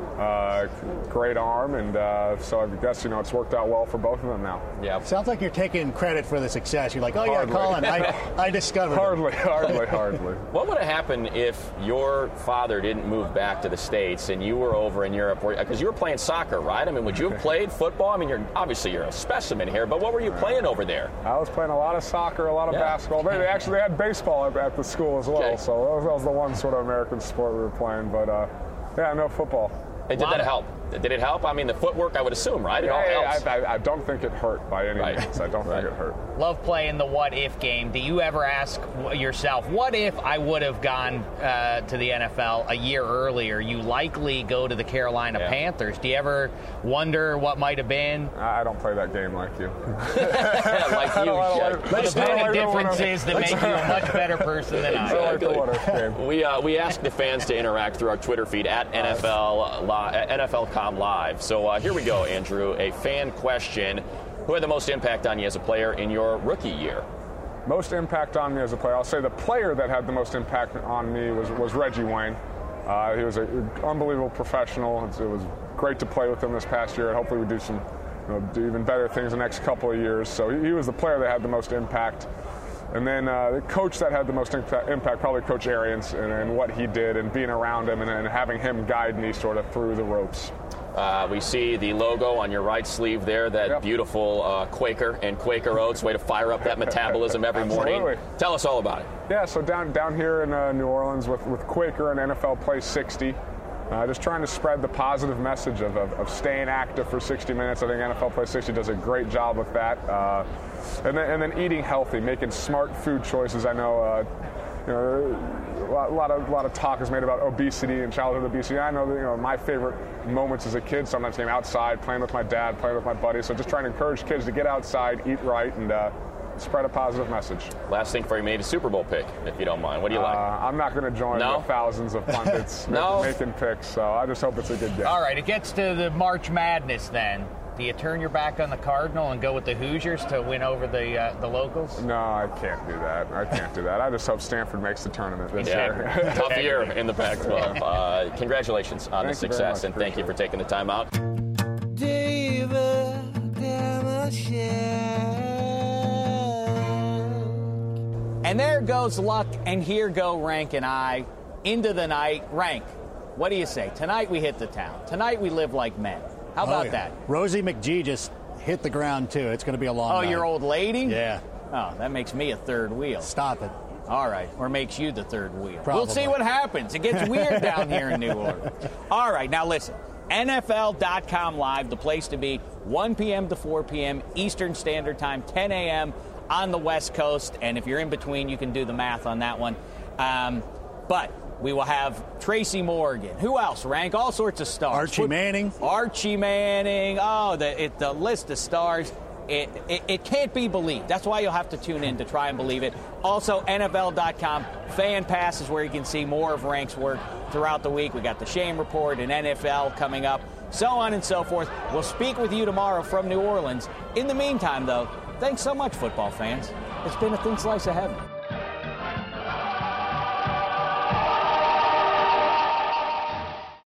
uh, great arm, and uh, so I guess, you know, it's worked out well for both of them now. Yeah. Sounds like you're taking credit for the success. You're like, oh hardly. yeah, Colin, I, I discovered hardly, him. hardly, hardly. What would have happened if your father didn't move back to the States and you were over in Europe? Because you were playing soccer, right? I mean, would you have played football? I mean, you're obviously you're a specimen here, but what were you playing over there? I was playing a lot of soccer, a lot of yeah. basketball. They, they actually had baseball at, at the school as well, okay. so that was, that was the one sort of American sport we were playing. But uh, yeah, no football. Hey, did that help? Did it help? I mean, the footwork, I would assume, right? It yeah, all yeah, helps. I, I, I don't think it hurt by any Right. means. I don't Right. think it hurt. Love playing the what-if game. Do you ever ask yourself, what if I would have gone uh, to the N F L a year earlier? You likely go to the Carolina Yeah. Panthers. Do you ever wonder what might have been? I I don't play that game like you. Like you, Jack. But the I many don't like the differences that make you a much better person than I am. Exactly. We uh, we ask the fans to interact through our Twitter feed at N F L li- N F L dot com Live. So uh, here we go, Andrew. A fan question: who had the most impact on you as a player in your rookie year? Most impact on me as a player, I'll say the player that had the most impact on me was, was Reggie Wayne. Uh, he was an unbelievable professional. It was great to play with him this past year, and hopefully we do some you know, do even better things the next couple of years. So he, he was the player that had the most impact. And then uh, the coach that had the most impact, impact probably Coach Arians, and, and what he did and being around him and, and having him guide me sort of through the ropes. Uh, we see the logo on your right sleeve there, that Yep. beautiful uh, Quaker and Quaker Oats, way to fire up that metabolism every morning. Absolutely. Tell us all about it. Yeah, so down down here in uh, New Orleans with, with Quaker and N F L Play sixty, uh, just trying to spread the positive message of, of, of staying active for sixty minutes. I think N F L Play sixty does a great job with that. Uh, and, then, and then eating healthy, making smart food choices. I know, uh, you know, a lot, a lot of a lot of talk is made about obesity and childhood obesity. I know that, you know, my favorite moments as a kid sometimes came outside, playing with my dad, playing with my buddies. So just trying to encourage kids to get outside, eat right, and uh, spread a positive message. Last thing for you, maybe a Super Bowl pick, if you don't mind. What do you Uh, like? I'm not going to join No? the thousands of pundits No? making, making picks, so I just hope it's a good game. All right, it gets to the March Madness then. Do you turn your back on the Cardinal and go with the Hoosiers to win over the uh, the locals? No, I can't do that. I can't do that. I just hope Stanford makes the tournament this year. Yeah, tough year in the Pac twelve. Uh, congratulations on Thank the you very success, much. and thank you for taking the time out. And there goes Luck, and here go Rank and I into the night. Rank, what do you say? Tonight we hit the town. Tonight we live like men. How about Oh, yeah. that? Rosie McGee just hit the ground, too. It's going to be a long Oh, night. your old lady? Yeah. Oh, that makes me a third wheel. Stop it. All right, or makes you the third wheel. Probably. We'll see what happens. It gets weird down here in New Orleans. All right, now listen. N F L dot com Live, the place to be, one p.m. to four p.m. Eastern Standard Time, ten a.m. on the West Coast. And if you're in between, you can do the math on that one. Um, but we will have Tracy Morgan. Who else? Rank all sorts of stars. Archie Put- Manning. Archie Manning. Oh, the it, the list of stars. It, it, it can't be believed. That's why you'll have to tune in to try and believe it. Also, N F L dot com Fan Pass is where you can see more of Rank's work throughout the week. We got the Shane Report and N F L coming up, so on and so forth. We'll speak with you tomorrow from New Orleans. In the meantime, though, thanks so much, football fans. It's been a thin slice of heaven.